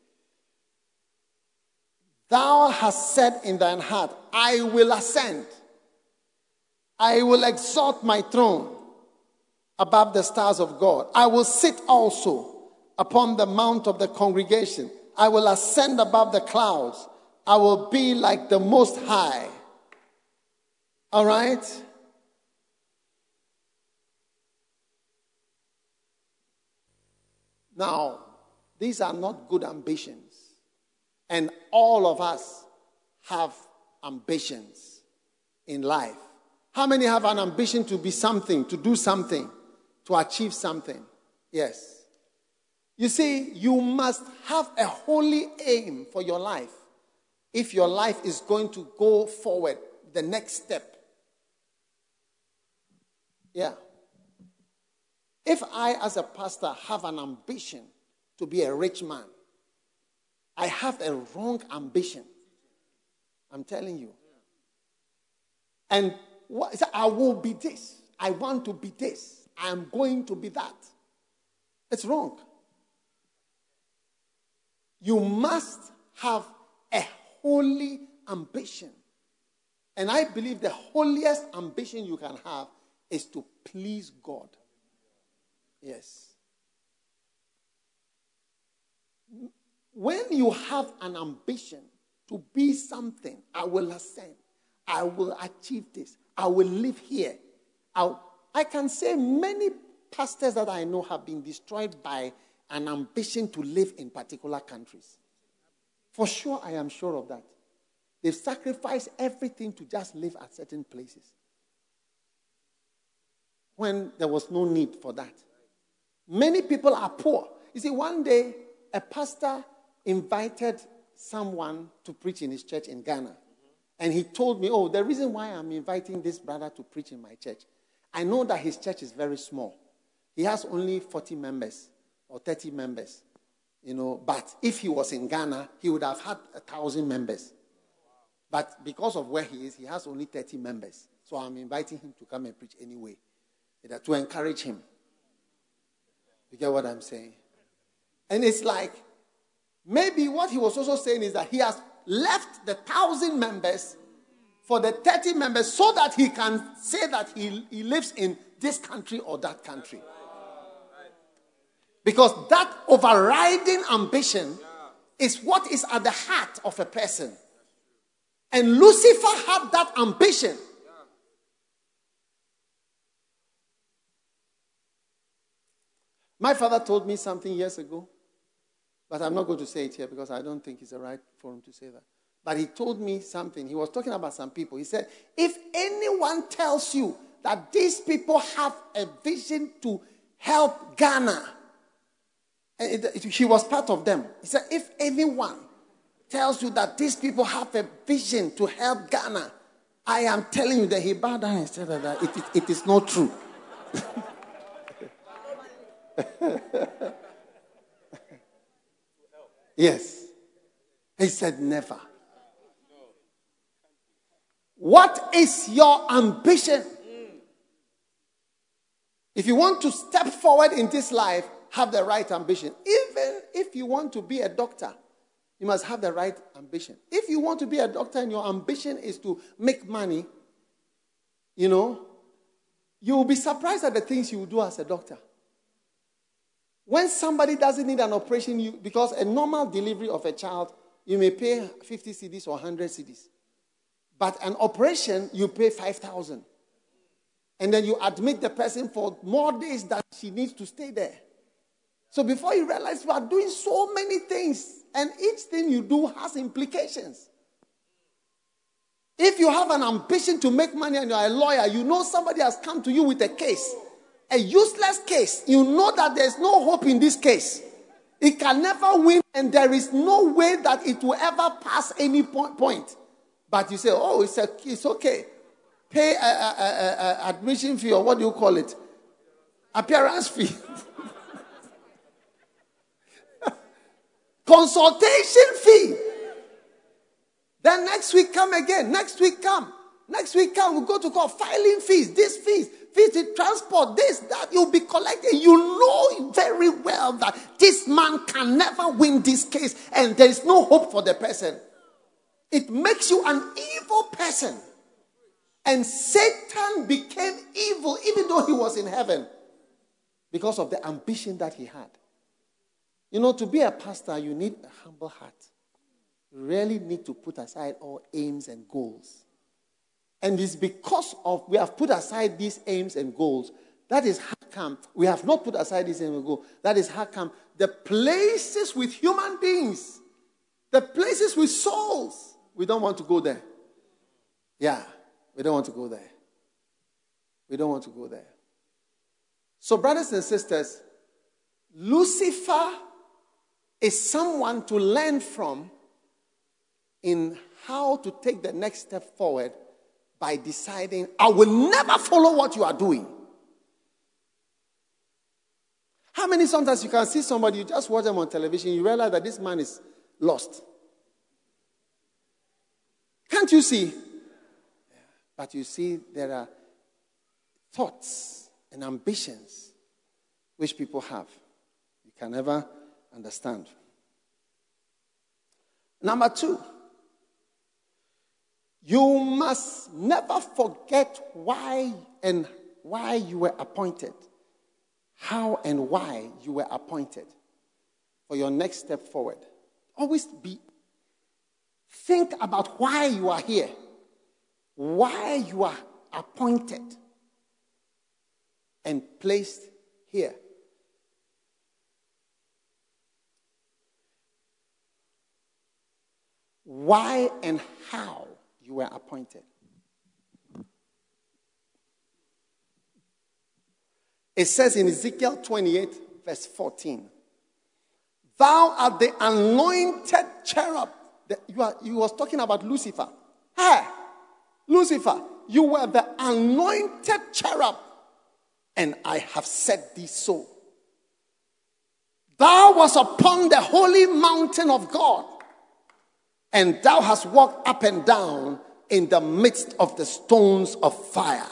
"Thou hast said in thine heart, I will ascend. I will exalt my throne above the stars of God. I will sit also upon the mount of the congregation. I will ascend above the clouds. I will be like the Most High." All right? Now, these are not good ambitions. And all of us have ambitions in life. How many have an ambition to be something, to do something, to achieve something? Yes. You see, you must have a holy aim for your life if your life is going to go forward, the next step. Yeah. If I, as a pastor, have an ambition to be a rich man, I have a wrong ambition. I'm telling you. And what, I will be this. I want to be this. I am going to be that. It's wrong. You must have a holy ambition. And I believe the holiest ambition you can have is to please God. Yes. When you have an ambition to be something, I will ascend. I will achieve this. I will live here. I'll, I can say many pastors that I know have been destroyed by an ambition to live in particular countries. For sure, I am sure of that. They've sacrificed everything to just live at certain places when there was no need for that. Many people are poor. You see, one day, a pastor invited someone to preach in his church in Ghana. And he told me, oh, the reason why I'm inviting this brother to preach in my church, I know that his church is very small. He has only forty members or thirty members. You know, but if he was in Ghana, he would have had a thousand members. But because of where he is, he has only thirty members. So I'm inviting him to come and preach anyway, to encourage him. You get what I'm saying? And it's like, maybe what he was also saying is that he has left the thousand members for the thirty members so that he can say that he, he lives in this country or that country. Because that overriding ambition is what is at the heart of a person. And Lucifer had that ambition. My father told me something years ago, but I'm not going to say it here because I don't think it's the right forum to say that. But he told me something. He was talking about some people. He said, if anyone tells you that these people have a vision to help Ghana, and it, it, he was part of them. He said, if anyone tells you that these people have a vision to help Ghana, I am telling you that he bowed down and said that it, it, it is not true. Yes. He said never. What is your ambition? If you want to step forward in this life, have the right ambition. Even if you want to be a doctor, you must have the right ambition. If you want to be a doctor and your ambition is to make money, you know, you will be surprised at the things you will do as a doctor. When somebody doesn't need an operation, you, because a normal delivery of a child, you may pay fifty cedis or one hundred cedis. But an operation, you pay five thousand. And then you admit the person for more days that she needs to stay there. So before you realize, you are doing so many things. And each thing you do has implications. If you have an ambition to make money and you are a lawyer, you know somebody has come to you with a case. A useless case. You know that there is no hope in this case. It can never win and there is no way that it will ever pass any point. But you say, oh, it's, a, it's okay. Pay a, a, a, a admission fee, or what do you call it? Appearance fee. Consultation fee. Then next week come again. Next week come. Next week come. We go to court. Filing fees. This fees. Fees in transport. This, that. You'll be collecting. You know very well that this man can never win this case. And there is no hope for the person. It makes you an evil person. And Satan became evil even though he was in heaven. Because of the ambition that he had. You know, to be a pastor, you need a humble heart. You really need to put aside all aims and goals. And it's because of we have put aside these aims and goals. That is how come we have not put aside these aims and goals. That is how come the places with human beings, the places with souls, we don't want to go there. Yeah, we don't want to go there. We don't want to go there. So, brothers and sisters, Lucifer is someone to learn from in how to take the next step forward by deciding, I will never follow what you are doing. How many sometimes you can see somebody, you just watch them on television, you realize that this man is lost. Can't you see? But you see, there are thoughts and ambitions which people have. You can never understand. Number two, you must never forget why and why you were appointed. How and why you were appointed for your next step forward. Always be, think about why you are here. Why you are appointed and placed here. Why and how you were appointed. It says in Ezekiel twenty-eight, verse fourteen, thou art the anointed cherub. The, you, are, you was talking about Lucifer. Hey, Lucifer, you were the anointed cherub, and I have said thee so. Thou was upon the holy mountain of God, and thou hast walked up and down in the midst of the stones of fire.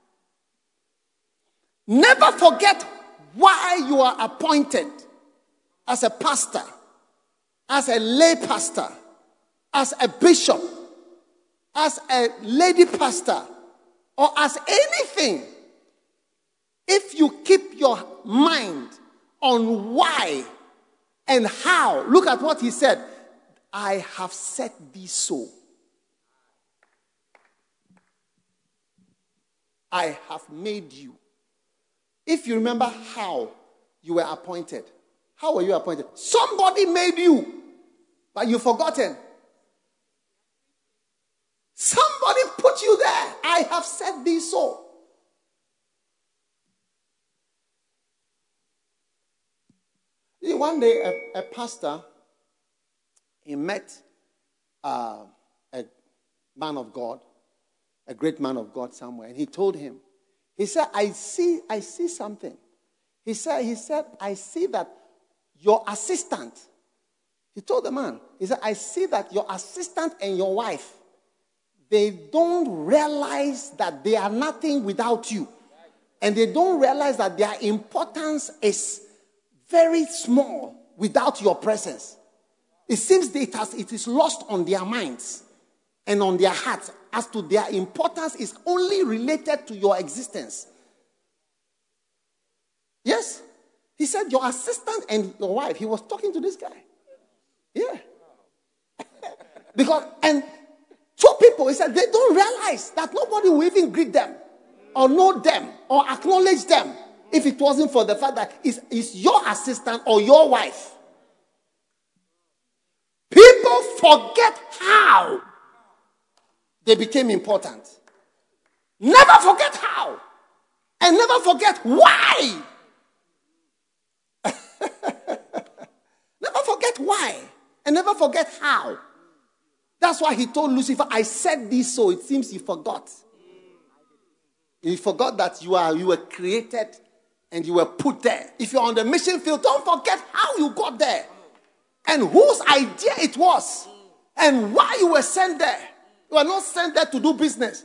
Never forget why you are appointed as a pastor, as a lay pastor, as a bishop, as a lady pastor, or as anything. If you keep your mind on why and how, look at what he said. I have set thee so. I have made you. If you remember how you were appointed, how were you appointed? Somebody made you, but you've forgotten. Somebody put you there. I have set thee so. One day, a, a pastor, he met uh, a man of God, a great man of God somewhere, and he told him, he said, I see, I see something. He said, he said, I see that your assistant, he told the man, he said, I see that your assistant and your wife, they don't realize that they are nothing without you. And they don't realize that their importance is very small without your presence. It seems that it, has, it is lost on their minds and on their hearts as to their importance is only related to your existence. Yes? He said your assistant and your wife. He was talking to this guy. Yeah. Because, and two people, he said, they don't realize that nobody will even greet them or know them or acknowledge them if it wasn't for the fact that it's, it's your assistant or your wife. People forget how they became important. Never forget how. And never forget why. Never forget why. And never forget how. That's why he told Lucifer, I said this so. It seems he forgot. He forgot that you are you were created and you were put there. If you're on the mission field, don't forget how you got there. And whose idea it was. And why you were sent there. You were not sent there to do business.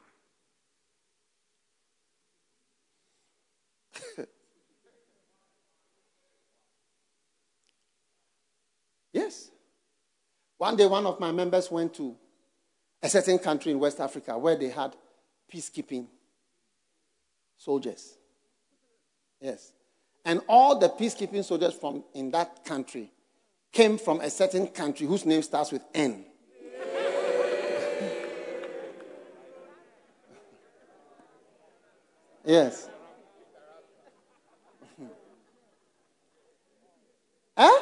Yes. One day, one of my members went to a certain country in West Africa where they had peacekeeping soldiers. Yes. And all the peacekeeping soldiers from in that country came from a certain country whose name starts with N. Yes. Huh?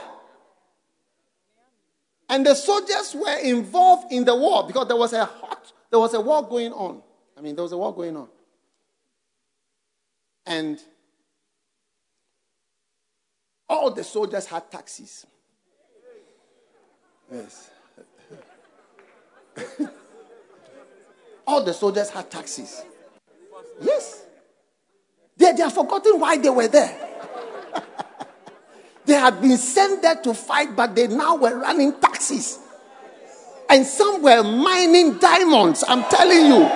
And the soldiers were involved in the war because there was a hot, there was a war going on. I mean, there was a war going on. And all the soldiers had taxis. Yes. All the soldiers had taxis. Yes. They, they have forgotten why they were there. They had been sent there to fight, but they now were running taxis. And some were mining diamonds, I'm telling you.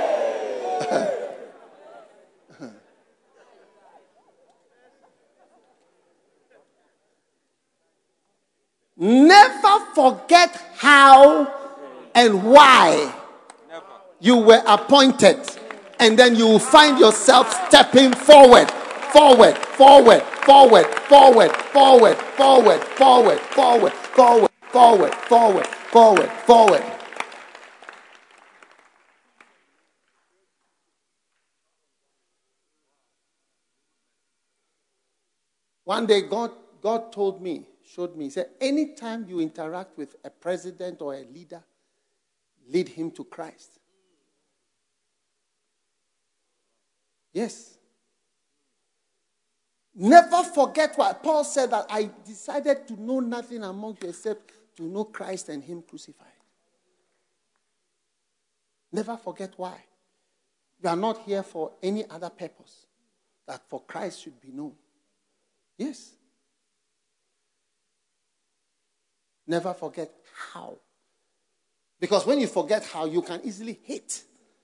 Never forget how and why you were appointed. And then you will find yourself stepping forward, forward, forward, forward, forward, forward, forward, forward, forward, forward, forward, forward, forward, forward. One day God, God told me, showed me, he said, anytime you interact with a president or a leader, lead him to Christ. Yes. Never forget what Paul said, that I decided to know nothing among you except to know Christ and him crucified. Never forget why. You are not here for any other purpose, that for Christ should be known. Yes. Never forget how. Because when you forget how, you can easily hate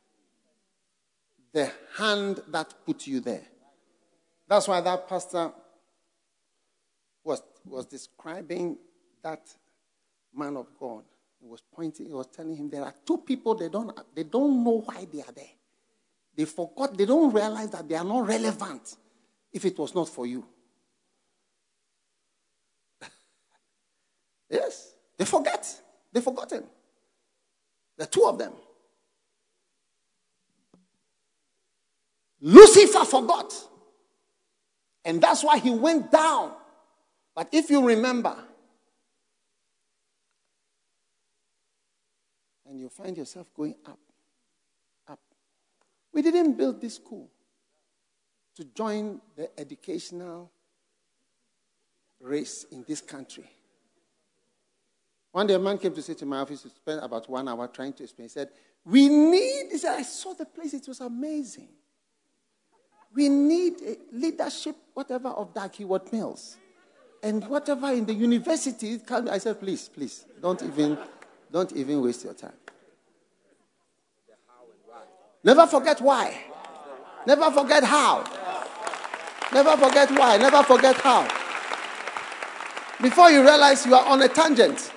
the hand that put you there. That's why that pastor was, was describing that man of God. He was pointing, he was telling him there are two people, they don't, they don't know why they are there. They forgot, they don't realize that they are not relevant if it was not for you. Yes. They forget. They've forgotten. The two of them. Lucifer forgot. And that's why he went down. But if you remember, and you find yourself going up, up. We didn't build this school to join the educational race in this country. One day a man came to say to my office to spend about one hour trying to explain. He said, we need, he said, I saw the place, it was amazing. We need a leadership, whatever, of Dag Heward-Mills. And whatever in the university, I said, please, please, don't even, don't even waste your time. Never forget why. Never forget how. Never forget why. Never forget how. Before you realize you are on a tangent.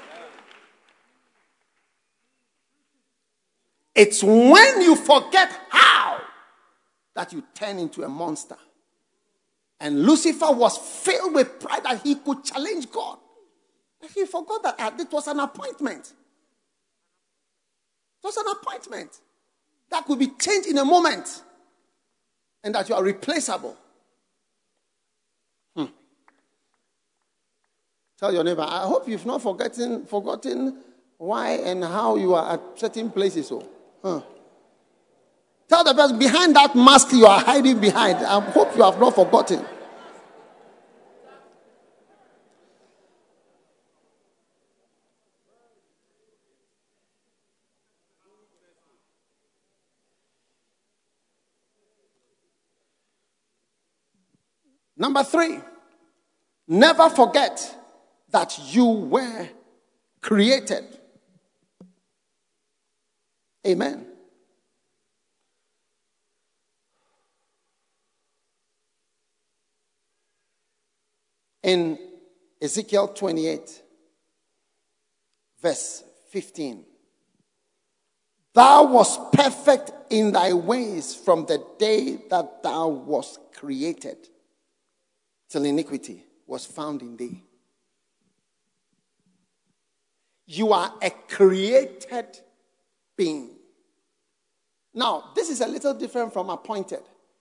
It's when you forget how that you turn into a monster. And Lucifer was filled with pride that he could challenge God. But he forgot that it was an appointment. It was an appointment that could be changed in a moment. And that you are replaceable. Hmm. Tell your neighbor, I hope you've not forgotten, forgotten why and how you are at certain places. Oh. Huh. Tell the person, behind that mask you are hiding behind, I hope you have not forgotten. Number three, never forget that you were created. Amen. In Ezekiel twenty-eight, verse fifteen, thou wast perfect in thy ways from the day that thou wast created, till iniquity was found in thee. You are a created being. Now, this is a little different from appointed.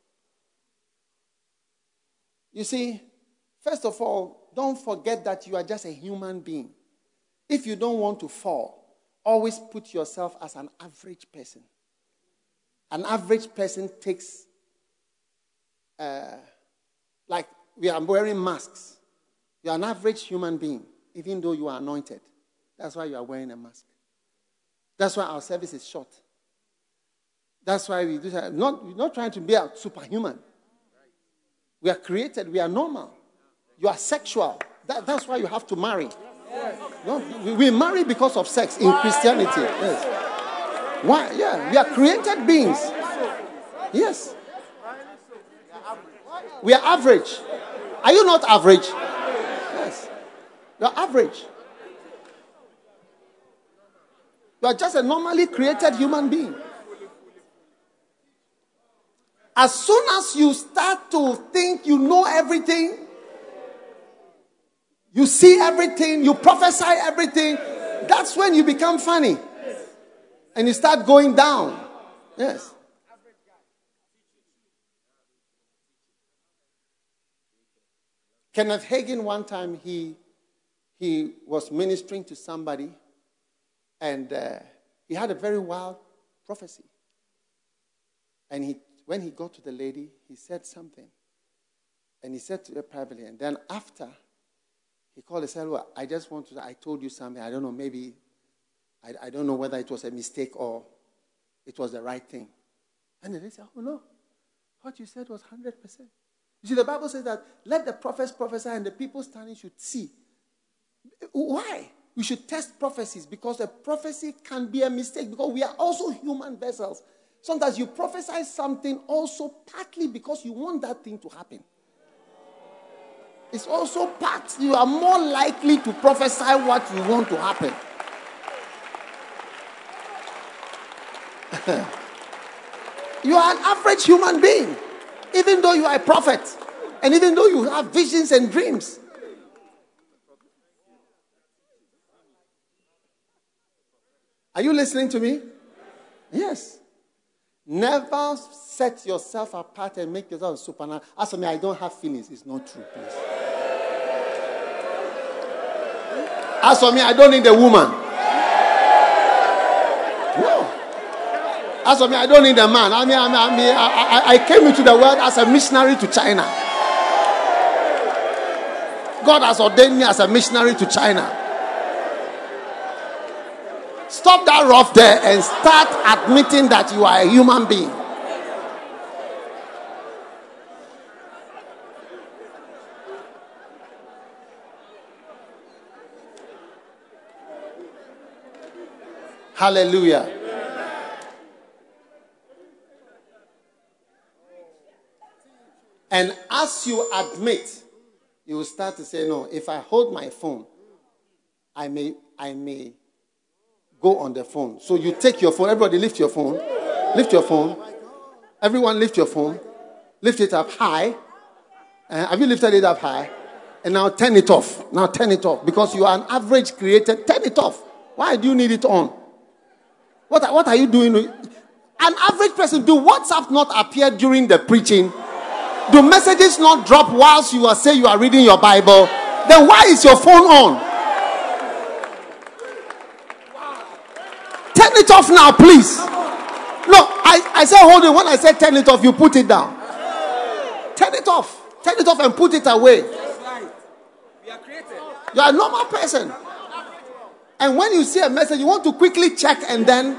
You see, first of all, don't forget that you are just a human being. If you don't want to fall, always put yourself as an average person. An average person takes, uh, like we are wearing masks. You are an average human being, even though you are anointed. That's why you are wearing a mask. That's why our service is short. That's why we do that. Not, we're not trying to be a superhuman. We are created. We are normal. You are sexual. That, that's why you have to marry. No, we, we marry because of sex in Christianity. Yes. Why? Yeah, we are created beings. Yes. We are average. Are you not average? Yes. You are average. You are just a normally created human being. As soon as you start to think you know everything, you see everything, you prophesy everything, that's when you become funny. And you start going down. Yes. Kenneth Hagin, one time, he, he was ministering to somebody, and uh, he had a very wild prophecy. And he, when he got to the lady, he said something. And he said to her privately, and then after, he called and said, well, I just want to, I told you something, I don't know, maybe, I, I don't know whether it was a mistake or it was the right thing. And the lady said, oh no, what you said was one hundred percent. You see, the Bible says that let the prophets prophesy and the people standing should see. Why? We should test prophecies because a prophecy can be a mistake because we are also human vessels. Sometimes you prophesy something also partly because you want that thing to happen. It's also part, you are more likely to prophesy what you want to happen. You are an average human being, even though you are a prophet, and even though you have visions and dreams. Are you listening to me? Yes. Never set yourself apart and make yourself supernatural. As for me, I don't have feelings. It's not true, please. As for me, I don't need a woman. No. As for me, I don't need a man. I mean, I, mean, I, mean, I, I came into the world as a missionary to China. God has ordained me as a missionary to China. Stop that rough there and start admitting that you are a human being. Hallelujah. And as you admit, you will start to say, no, if I hold my phone, I may, I may go on the phone. So you take your phone. Everybody lift your phone. Lift your phone. Everyone lift your phone. Lift it up high. Uh, have you lifted it up high? And now turn it off. Now turn it off. Because you are an average creator. Turn it off. Why do you need it on? What, what are you doing? An average person, do WhatsApp not appear during the preaching? Do messages not drop whilst you are saying you are reading your Bible? Then why is your phone on? Turn it off now, please. No, I, I said hold it. When I said turn it off, you put it down. Turn it off. Turn it off and put it away. You are a normal person. And when you see a message, you want to quickly check and then...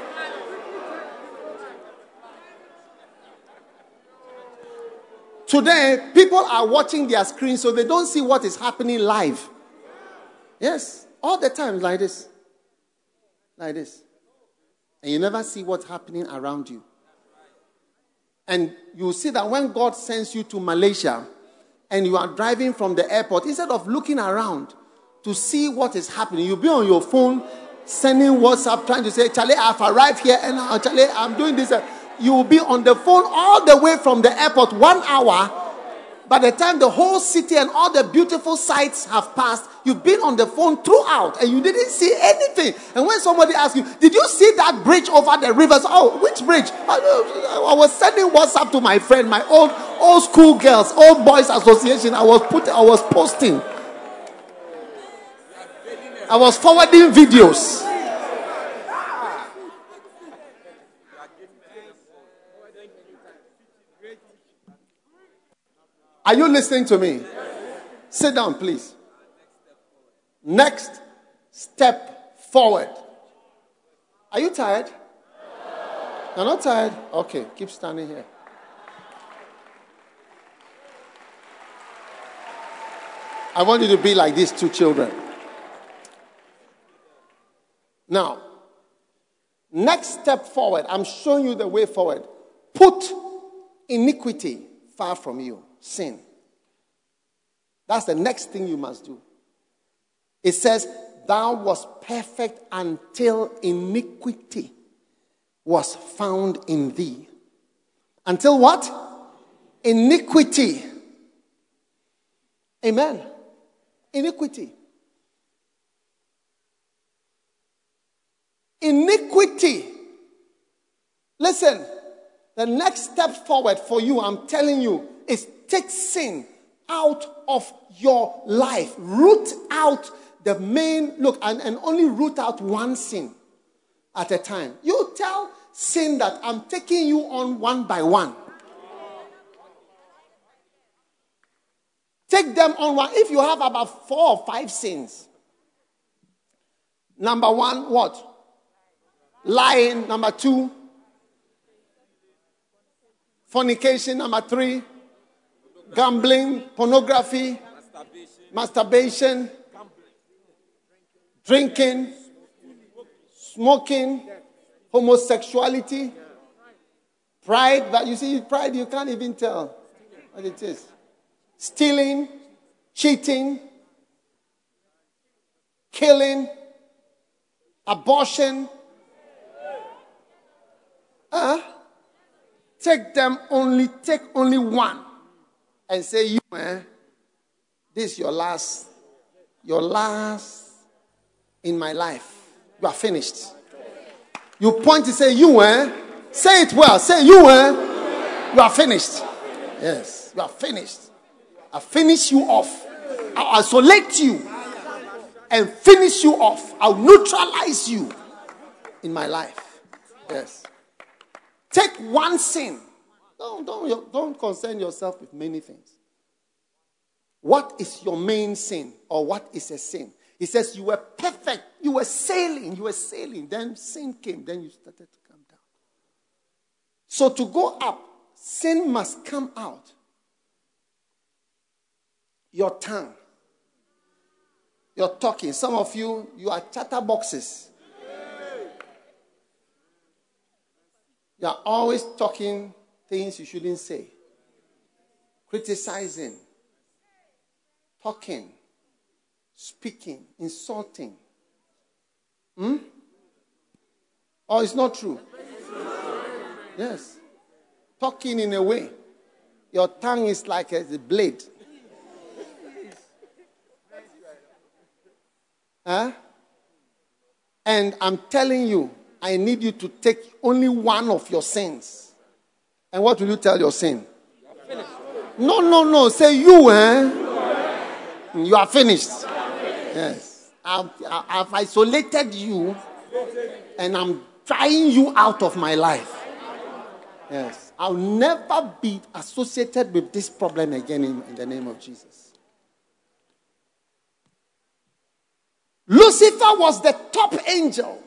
Today, people are watching their screen so they don't see what is happening live. Yes, all the time like this. Like this. And you never see what's happening around you. And you see that when God sends you to Malaysia and you are driving from the airport, instead of looking around to see what is happening, you'll be on your phone sending WhatsApp trying to say, Charlie, I've arrived here and uh, Charlie, I'm doing this. You will be on the phone all the way from the airport, one hour. By the time the whole city and all the beautiful sights have passed, you've been on the phone throughout and you didn't see anything. And when somebody asks you, did you see that bridge over the rivers? Oh, which bridge? I, I was sending WhatsApp to my friend, my old old school girls, old boys association. I was put, I was posting. I was forwarding videos. Are you listening to me? Sit down, please. Next step forward. Are you tired? You're not tired? Okay, keep standing here. I want you to be like these two children. Now, next step forward. I'm showing you the way forward. Put iniquity far from you. Sin. That's the next thing you must do. It says, thou wast perfect until iniquity was found in thee. Until what? Iniquity. Amen. Iniquity. Iniquity. Listen, the next step forward for you, I'm telling you, is take sin out of your life. Root out the main, look, and, and only root out one sin at a time. You tell sin that I'm taking you on one by one. Take them on one. If you have about four or five sins. Number one, what? Lying. Number two, fornication. Number three, gambling, pornography, masturbation, masturbation drinking, smoking, homosexuality, pride. But you see, pride, you can't even tell what it is. Stealing, cheating, killing, abortion. Uh, take them only, take only one. And say, you, man, this is your last, your last in my life. You are finished. You point to say, you, eh? Say it well. Say, you, eh? You are finished. Yes, you are finished. I finish you off. I'll isolate you and finish you off. I'll neutralize you in my life. Yes. Take one sin. Don't, don't, don't concern yourself with many things. What is your main sin? Or what is a sin? He says you were perfect. You were sailing. You were sailing. Then sin came. Then you started to come down. So to go up, sin must come out. Your tongue. You're talking. Some of you, you are chatterboxes. You are always talking things you shouldn't say. Criticizing. Talking. Speaking. Insulting. Hmm? Or it's not true? Yes. Talking in a way. Your tongue is like a blade. Huh? And I'm telling you, I need you to take only one of your sins. And what will you tell your sin? No, no, no. Say you, eh? You are finished. Yes. I've, I've isolated you and I'm trying you out of my life. Yes. I'll never be associated with this problem again in, in the name of Jesus. Lucifer was the top angel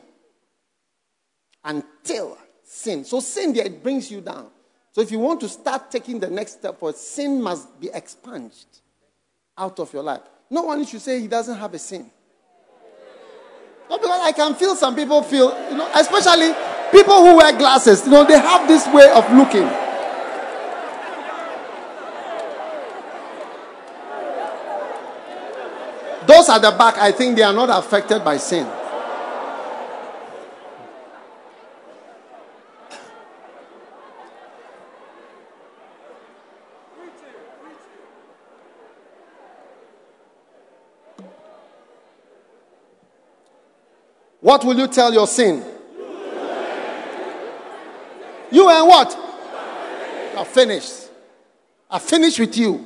until sin. So sin there, it brings you down. So if you want to start taking the next step forward, sin must be expunged out of your life. No one should say he doesn't have a sin. Not because I can feel some people feel, you know, especially people who wear glasses, you know, they have this way of looking. Those at the back, I think they are not affected by sin. What will you tell your sin? You and what? You are finished. I finished with you.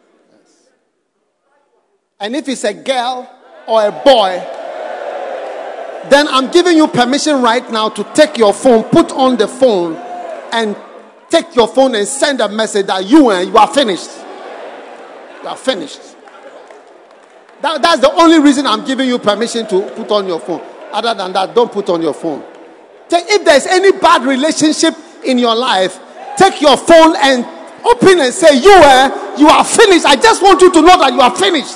And if it's a girl or a boy, then I'm giving you permission right now to take your phone, put on the phone, and take your phone and send a message that you and you are finished. You are finished. That, that's the only reason I'm giving you permission to put on your phone. Other than that, don't put on your phone. Take, if there's any bad relationship in your life, take your phone and open and say, you, uh, you are finished. I just want you to know that you are finished.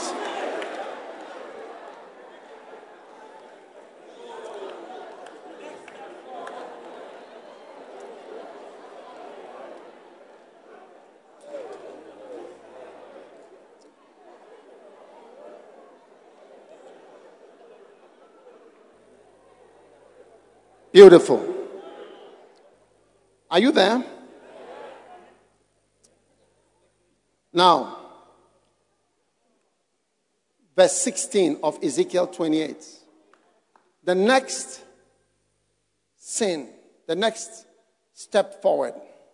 Beautiful. Are you there? Now, verse sixteen of Ezekiel twenty-eight. The next sin, the next step forward.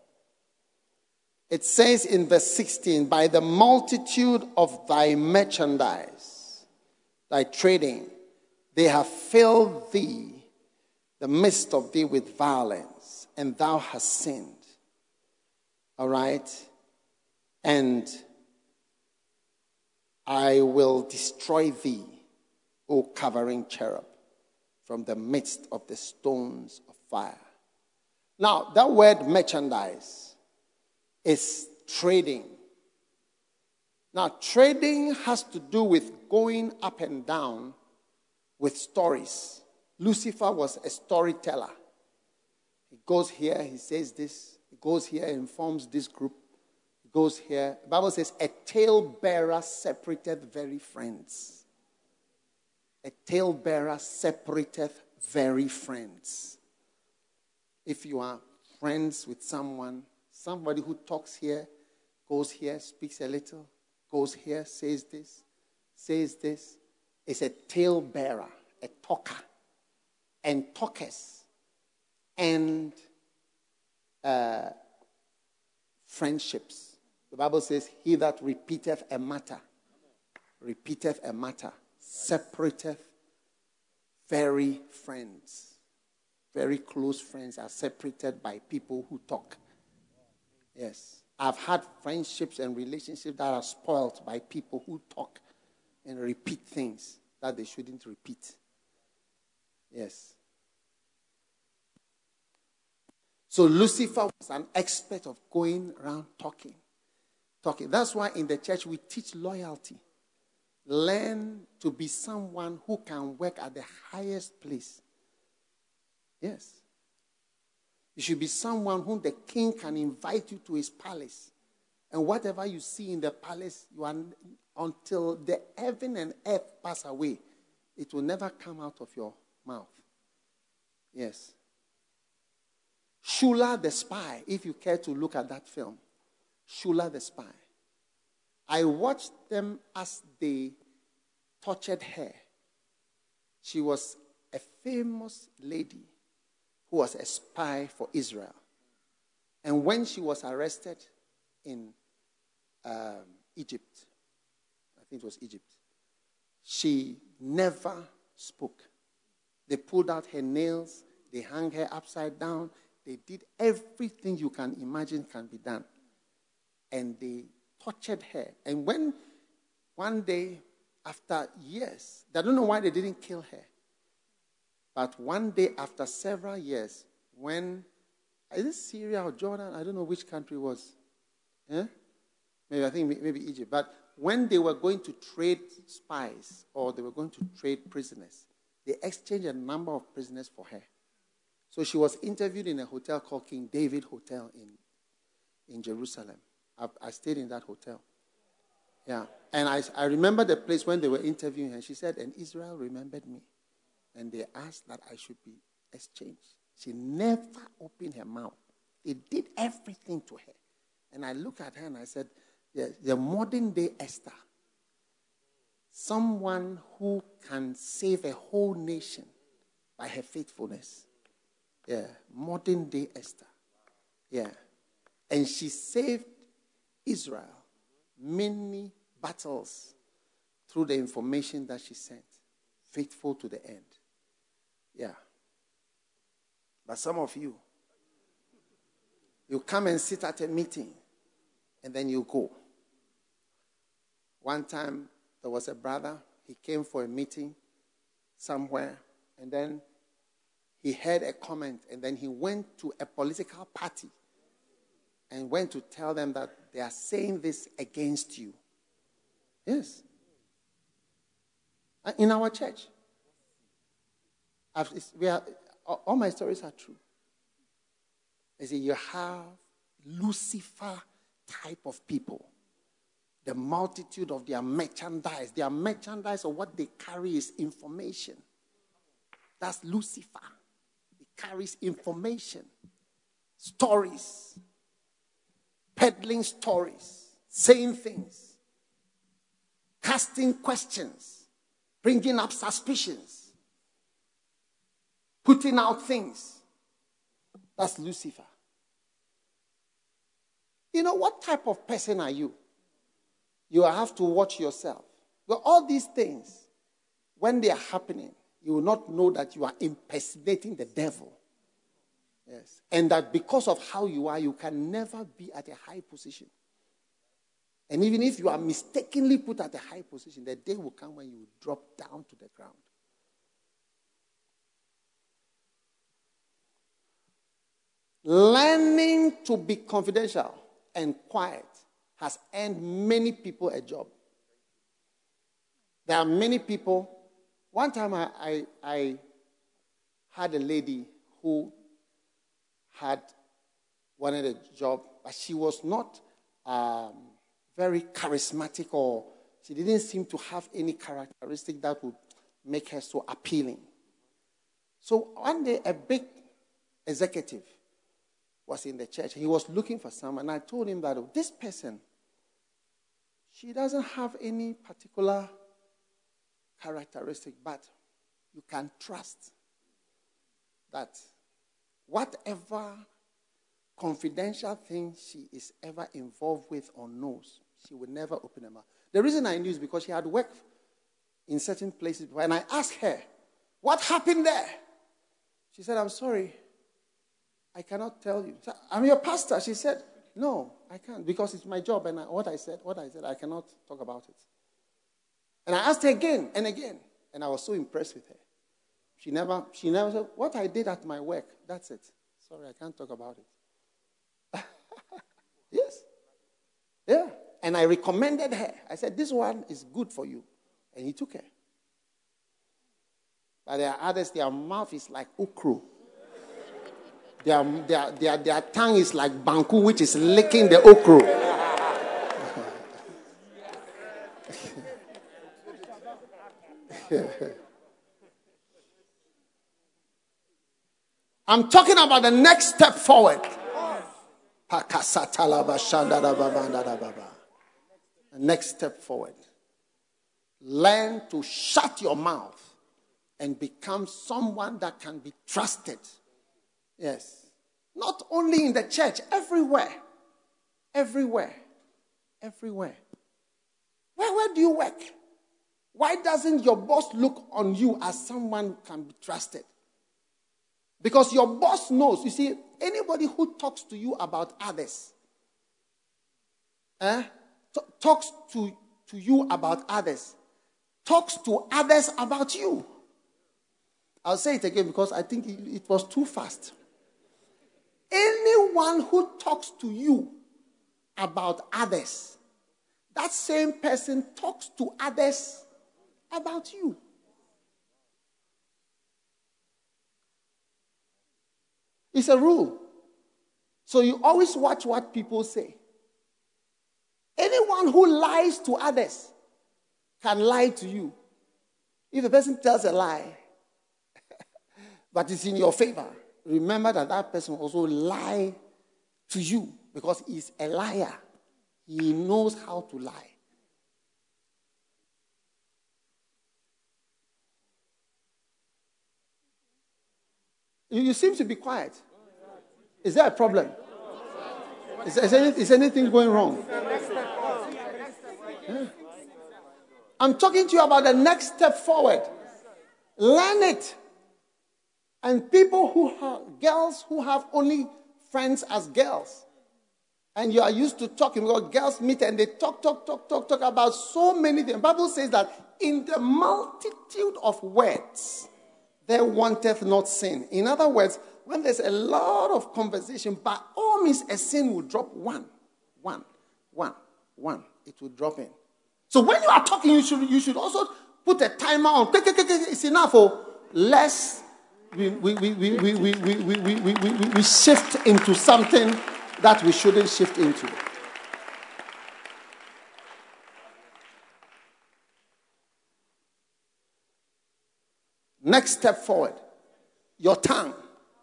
It says in verse sixteen, by the multitude of thy merchandise, thy trading, they have filled thee, the midst of thee with violence, and thou hast sinned. All right? And I will destroy thee, O covering cherub, from the midst of the stones of fire. Now, that word merchandise is trading. Now, trading has to do with going up and down with stories. Lucifer was a storyteller. He goes here, he says this. He goes here, informs this group. He goes here. The Bible says, a talebearer separateth very friends. A talebearer separateth very friends. If you are friends with someone, somebody who talks here, goes here, speaks a little, goes here, says this, says this, is a talebearer, a talker. And talkers and uh, friendships. The Bible says, he that repeateth a matter, repeateth a matter, separateth very friends. Very close friends are separated by people who talk. Yes. I've had friendships and relationships that are spoiled by people who talk and repeat things that they shouldn't repeat. Yes. So Lucifer was an expert of going around talking. Talking. That's why in the church we teach loyalty. Learn to be someone who can work at the highest place. Yes. You should be someone whom the king can invite you to his palace. And whatever you see in the palace, you are, until the heaven and earth pass away, it will never come out of your mouth. Yes. Shula the Spy, if you care to look at that film. Shula the Spy. I watched them as they tortured her. She was a famous lady who was a spy for Israel. And when she was arrested in um, Egypt, I think it was Egypt, she never spoke. They pulled out her nails, they hung her upside down, they did everything you can imagine can be done. And they tortured her. And when one day, after years, they don't know why they didn't kill her. But one day, after several years, when, is it Syria or Jordan? I don't know which country it was. Eh? Maybe, I think maybe Egypt. But when they were going to trade spies or they were going to trade prisoners, they exchanged a number of prisoners for her. So she was interviewed in a hotel called King David Hotel in, in Jerusalem. I, I stayed in that hotel. Yeah. And I, I remember the place when they were interviewing her. She said, and Israel remembered me. And they asked that I should be exchanged. She never opened her mouth. They did everything to her. And I looked at her and I said, the, the modern day Esther, someone who can save a whole nation by her faithfulness. Yeah, modern day Esther. Yeah. And she saved Israel many battles through the information that she sent. Faithful to the end. Yeah. But some of you, you come and sit at a meeting and then you go. One time there was a brother, he came for a meeting somewhere and then he heard a comment and then he went to a political party and went to tell them that they are saying this against you. Yes. In our church. I've, we are, all my stories are true. I say you have Lucifer type of people. The multitude of their merchandise. Their merchandise or what they carry is information. That's Lucifer. He carries information. Stories. Peddling stories. Saying things. Casting questions. Bringing up suspicions. Putting out things. That's Lucifer. You know, what type of person are you? You have to watch yourself. Well, all these things, when they are happening, you will not know that you are impersonating the devil. Yes. And that because of how you are, you can never be at a high position. And even if you are mistakenly put at a high position, the day will come when you will drop down to the ground. Learning to be confidential and quiet has earned many people a job. There are many people. One time I, I, I had a lady who had wanted a job, but she was not um, very charismatic, or she didn't seem to have any characteristic that would make her so appealing. So one day a big executive was in the church. He was looking for someone. And I told him that, oh, this person, she doesn't have any particular characteristic, but you can trust that whatever confidential thing she is ever involved with or knows, she would never open her mouth. The reason I knew is because she had worked in certain places before. And I asked her, what happened there? She said, I'm sorry. I cannot tell you. So, I'm your pastor. She said, no, I can't because it's my job. And I, what I said, what I said, I cannot talk about it. And I asked her again and again. And I was so impressed with her. She never, she never said, what I did at my work, that's it. Sorry, I can't talk about it. Yes. Yeah. And I recommended her. I said, this one is good for you. And he took her. But there are others, their mouth is like okro. Their, their, their, their tongue is like banku, which is licking the okro. I'm talking about the next step forward. The next step forward. Learn to shut your mouth and become someone that can be trusted. Yes. Not only in the church, everywhere. Everywhere. Everywhere. Where, where do you work? Why doesn't your boss look on you as someone who can be trusted? Because your boss knows. You see, anybody who talks to you about others, eh, t- talks to, to you about others, talks to others about you. I'll say it again because I think it, it was too fast. Anyone who talks to you about others, that same person talks to others about you. It's a rule. So you always watch what people say. Anyone who lies to others can lie to you. If a person tells a lie, but it's in your favor, remember that that person also lie to you because he's a liar. He knows how to lie. You, you seem to be quiet. Is there a problem? Is, is, any, is anything going wrong? Yeah. I'm talking to you about the next step forward. Learn it. And people who have, girls who have only friends as girls, and you are used to talking, because girls meet and they talk, talk, talk, talk, talk about so many things. The Bible says that in the multitude of words, there wanteth not sin. In other words, when there's a lot of conversation, by all means, a sin will drop one, one, one, one. It will drop in. So when you are talking, you should you should also put a timer on. It's enough. Oh, less we we we we we we we we we, we, we, we shift into something that we shouldn't shift into. Next step forward. Your tongue.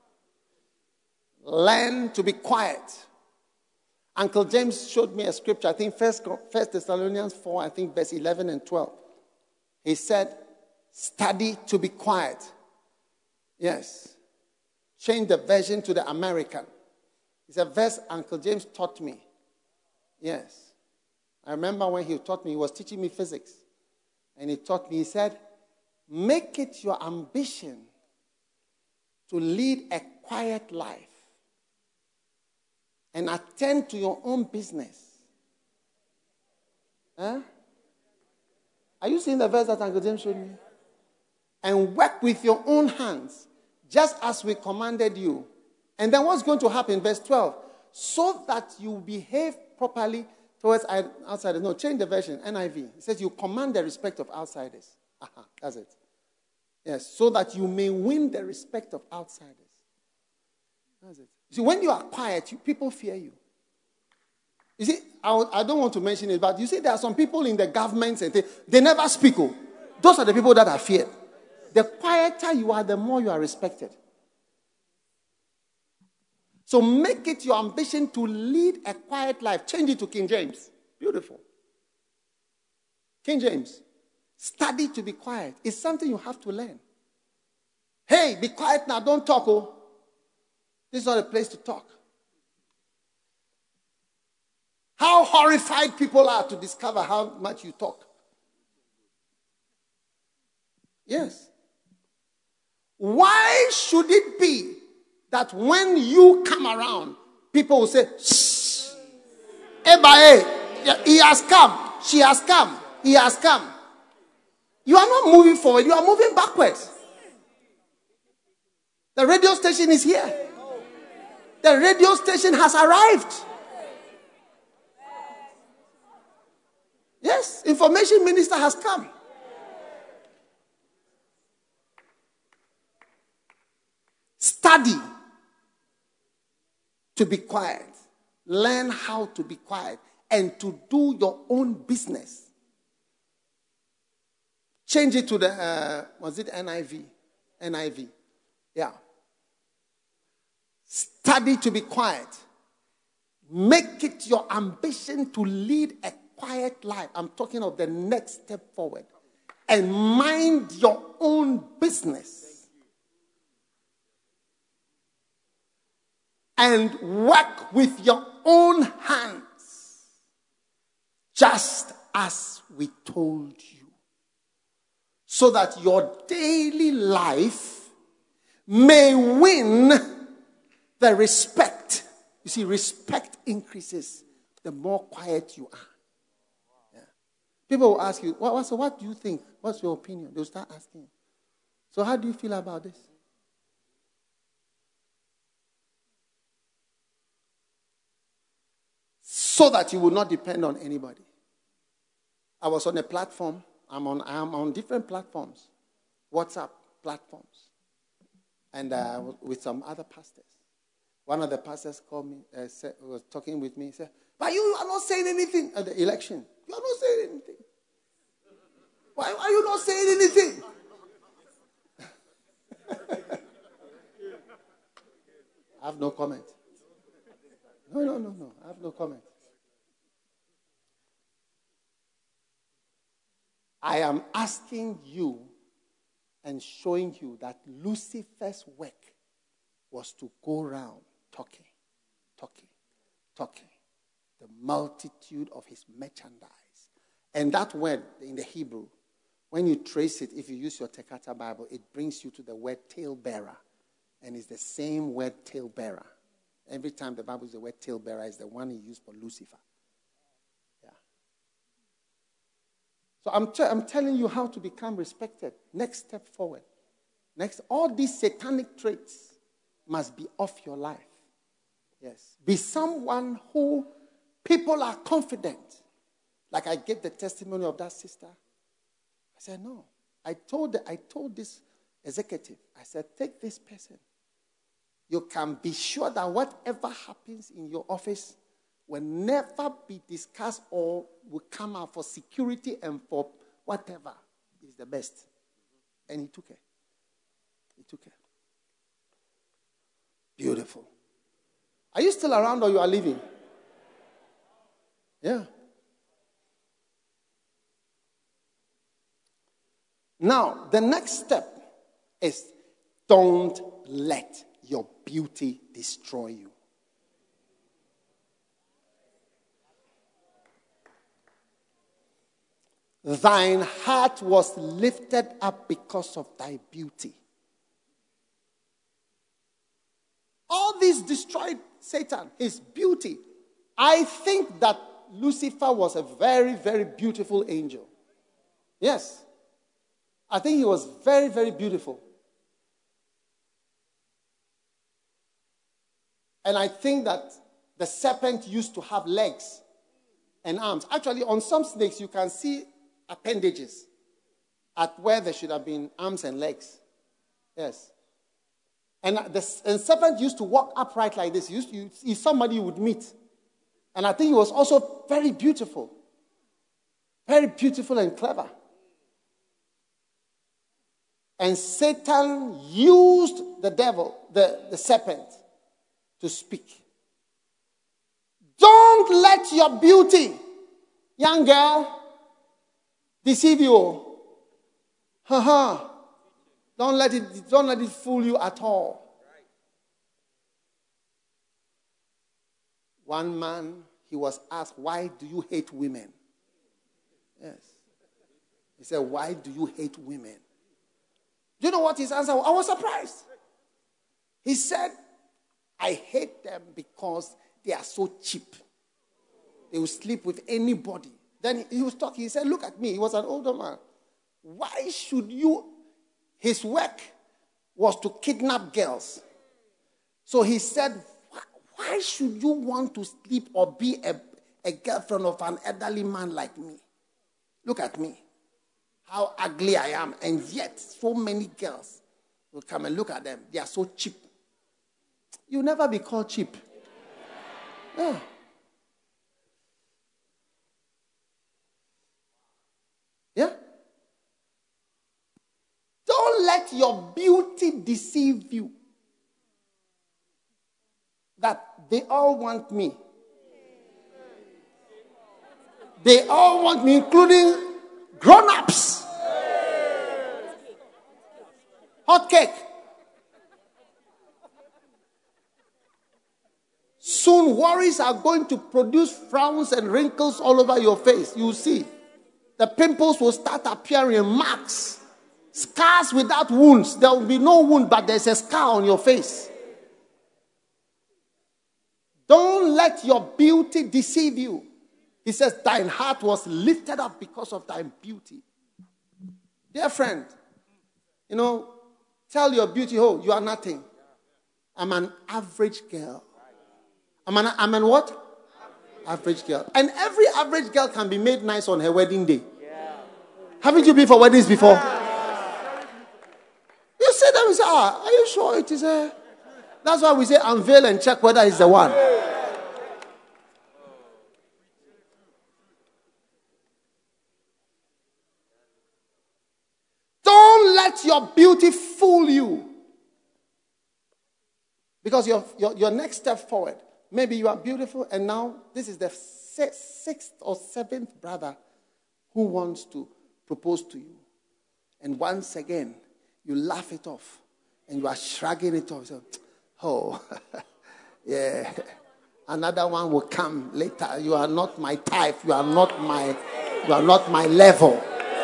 Learn to be quiet. Uncle James showed me a scripture, I think First Thessalonians four, I think verse eleven and twelve. He said, study to be quiet. Yes. Change the version to the American. It's a verse Uncle James taught me. Yes. I remember when he taught me, he was teaching me physics. And he taught me, he said, make it your ambition to lead a quiet life and attend to your own business. Huh? Are you seeing the verse that Uncle James showed me? And work with your own hands, just as we commanded you. And then what's going to happen? Verse twelve. So that you behave properly towards outsiders. No, change the version, N I V. It says you command the respect of outsiders. Aha, that's it. Yes, so that you may win the respect of outsiders. That's it. See, when you are quiet, you, people fear you. You see, I, I don't want to mention it, but you see, there are some people in the government, and they, they never speak. Oh. Those are the people that are feared. The quieter you are, the more you are respected. So make it your ambition to lead a quiet life. Change it to King James. Beautiful. King James. Study to be quiet. It's something you have to learn. Hey, be quiet now. Don't talk. Oh. This is not a place to talk. How horrified people are to discover how much you talk. Yes. Why should it be that when you come around, people will say, shh, Eba, he has come, she has come, he has come. You are not moving forward, you are moving backwards. The radio station is here. The radio station has arrived. Yes, information minister has come. Study to be quiet. Learn how to be quiet and to do your own business. Change it to the, uh, was it N I V? N I V. Yeah. Study to be quiet. Make it your ambition to lead a quiet life. I'm talking of the next step forward. And mind your own business. And work with your own hands. Just as we told you. So that your daily life may win the respect. You see, respect increases the more quiet you are. Yeah. People will ask you, what, so what do you think? What's your opinion? They'll start asking. So how do you feel about this? So that you will not depend on anybody. I was on a platform. I'm on, I'm on different platforms. WhatsApp platforms. And uh, with some other pastors. One of the pastors called me, uh, said, was talking with me. He said, but you are not saying anything at the election. You are not saying anything. Why are you not saying anything? I have no comment. No, no, no, no. I have no comment. I am asking you and showing you that Lucifer's work was to go around talking, talking, talking. The multitude of his merchandise. And that word in the Hebrew, when you trace it, if you use your Tekata Bible, it brings you to the word talebearer. And it's the same word talebearer. Every time the Bible uses the word talebearer, is the one he used for Lucifer. Yeah. So I'm, t- I'm telling you how to become respected. Next step forward. Next, all these satanic traits must be off your life. Yes. Be someone who people are confident. Like I gave the testimony of that sister. I said, no. I told the, I told this executive, I said, take this person. You can be sure that whatever happens in your office will never be discussed or will come out for security and for whatever is the best. And he took her. He took her. Beautiful. Are you still around or you are leaving? Yeah. Now, the next step is don't let your beauty destroy you. Thine heart was lifted up because of thy beauty. All this destroyed Satan, his beauty. I think that Lucifer was a very, very beautiful angel. Yes. I think he was very, very beautiful. And I think that the serpent used to have legs and arms. Actually, on some snakes, you can see appendages at where there should have been arms and legs. Yes. And the and serpent used to walk upright like this. He used to, you see somebody you would meet. And I think he was also very beautiful. Very beautiful and clever. And Satan used the devil, the, the serpent, to speak. Don't let your beauty, young girl, deceive you. Ha-ha. Don't let it, don't let it fool you at all. One man, he was asked, why do you hate women? Yes. He said, why do you hate women? Do you know what his answer was? I was surprised. He said, I hate them because they are so cheap. They will sleep with anybody. Then he was talking. He said, look at me. He was an older man. Why should you? His work was to kidnap girls. So he said, why should you want to sleep or be a, a girlfriend of an elderly man like me? Look at me. How ugly I am. And yet, so many girls will come and look at them. They are so cheap. You'll never be called cheap. Yeah. Yeah? Don't let your beauty deceive you. That they all want me. They all want me, including grown-ups. Hot cake. Soon worries are going to produce frowns and wrinkles all over your face. You see. The pimples will start appearing, marks, scars without wounds. There will be no wound, but there's a scar on your face. Don't let your beauty deceive you. He says, thine heart was lifted up because of thy beauty. Dear friend, you know, tell your beauty, oh, you are nothing. I'm an average girl. I'm an, I'm an what? Average. average girl. And every average girl can be made nice on her wedding day. Yeah. Haven't you been for weddings before? Yeah. You say them and say, ah, are you sure it is a... That's why we say unveil and check whether it's the one. Don't let your beauty fool you. Because your, your, your next step forward, maybe you are beautiful and now this is the sixth or seventh brother who wants to propose to you. And once again, you laugh it off and you are shrugging it off. So, oh, yeah, another one will come later. You are not my type. You are not my, you are not my level.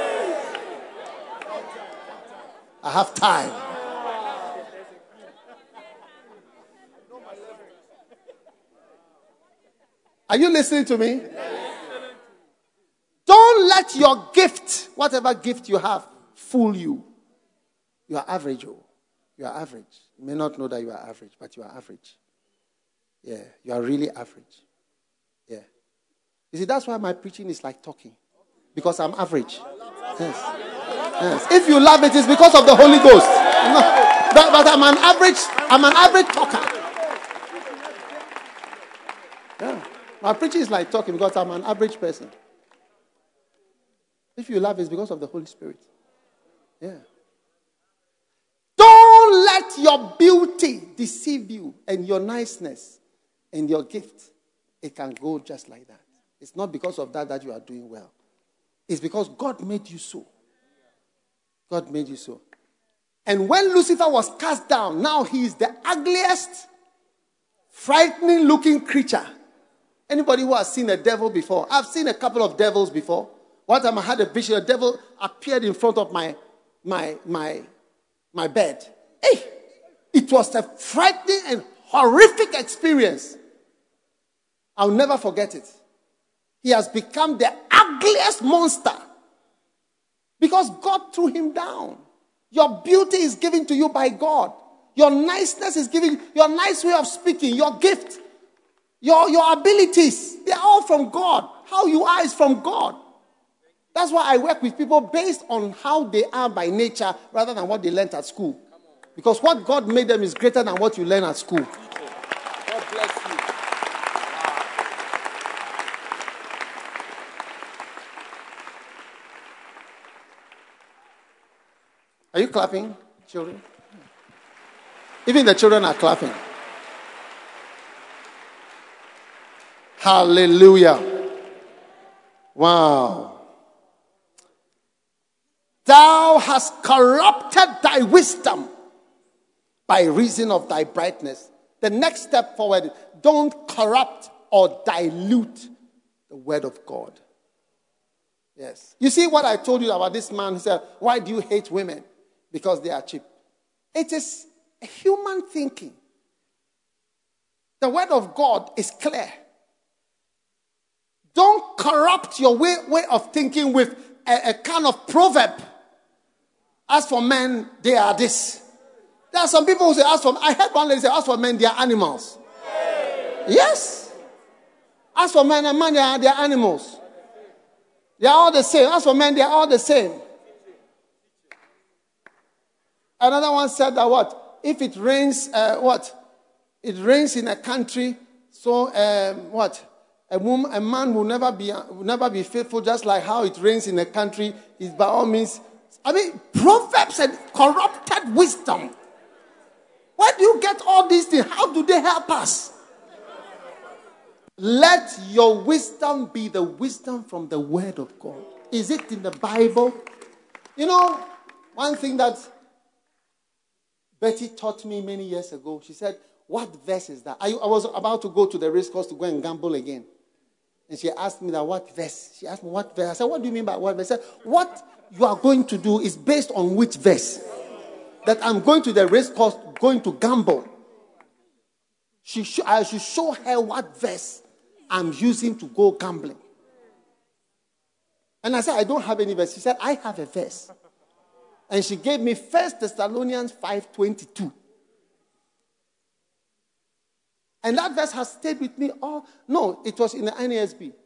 I have time. Are you listening to me? Don't let your gift, whatever gift you have, fool you. You are average. Oh. You are average. You may not know that you are average, but you are average. Yeah, you are really average. Yeah. You see, that's why my preaching is like talking. Because I'm average. Yes. Yes. If you love it, it's because of the Holy Ghost. No, but, but I'm an average, I'm an average talker. Yeah. My preaching is like talking because I'm an average person. If you love it, it's because of the Holy Spirit. Yeah. Don't let your beauty deceive you and your niceness and your gift. It can go just like that. It's not because of that that you are doing well. It's because God made you so. God made you so. And when Lucifer was cast down, now he is the ugliest, frightening looking creature. Anybody who has seen a devil before? I've seen a couple of devils before. One time I had a vision, a devil appeared in front of my my my my bed. Hey, it was a frightening and horrific experience. I'll never forget it. He has become the ugliest monster because God threw him down. Your beauty is given to you by God. Your niceness is given, your nice way of speaking, your gift, your, your abilities, they're all from God. How you are is from God. That's why I work with people based on how they are by nature rather than what they learned at school. Because what God made them is greater than what you learn at school. God bless you. Are you clapping, children? Even the children are clapping. Hallelujah. Wow. Thou hast corrupted thy wisdom by reason of thy brightness. The next step forward, don't corrupt or dilute the word of God. Yes. You see what I told you about this man who said, why do you hate women? Because they are cheap. It is a human thinking. The word of God is clear. Don't corrupt your way, way of thinking with a, a kind of proverb. As for men, they are this. There are some people who say, as for, I heard one lady say, as for men, they are animals. Yes. As for men and men, they are, they are animals. They are all the same. As for men, they are all the same. Another one said that what? If it rains, uh, what? It rains in a country, so um, what? A woman, a man will never be will never be faithful, just like how it rains in a country. Is by all means. I mean, proverbs and corrupted wisdom. Where do you get all these things? How do they help us? Let your wisdom be the wisdom from the word of God. Is it in the Bible? You know, one thing that Betty taught me many years ago, she said, what verse is that? I, I was about to go to the race course to go and gamble again. And she asked me that, what verse? She asked me, what verse? I said, what do you mean by what verse? I said, what you are going to do is based on which verse? That I'm going to the race course, going to gamble. She sh- I should show her what verse I'm using to go gambling. And I said, I don't have any verse. She said, I have a verse. And she gave me First Thessalonians five twenty-two. And that verse has stayed with me all. No, it was in the N A S B.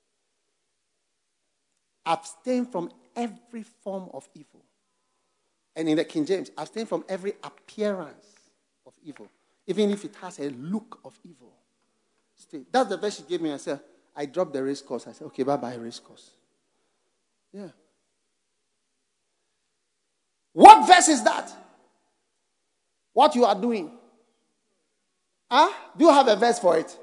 Abstain from every form of evil. And in the King James, abstain from every appearance of evil. Even if it has a look of evil. Stay. That's the verse she gave me. I said, I dropped the race course. I said, okay, bye-bye race course. Yeah. What verse is that? What you are doing? Huh? Do you have a verse for it?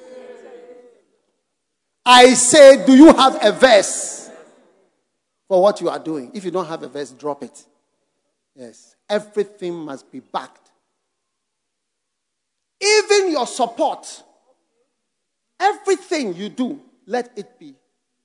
I say, do you have a verse for what you are doing? If you don't have a verse, drop it. Yes. Everything must be backed. Even your support. Everything you do, let it be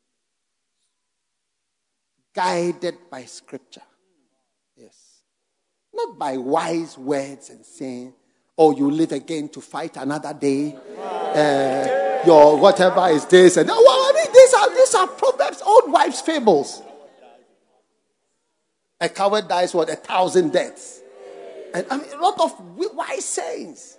guided by scripture. Yes. Not by wise words and saying, oh, you live again to fight another day. Uh, your whatever is this. And, well, I mean, these are, these are proverbs, old wives' fables. A coward dies what? A thousand deaths. And I mean, a lot of wise sayings.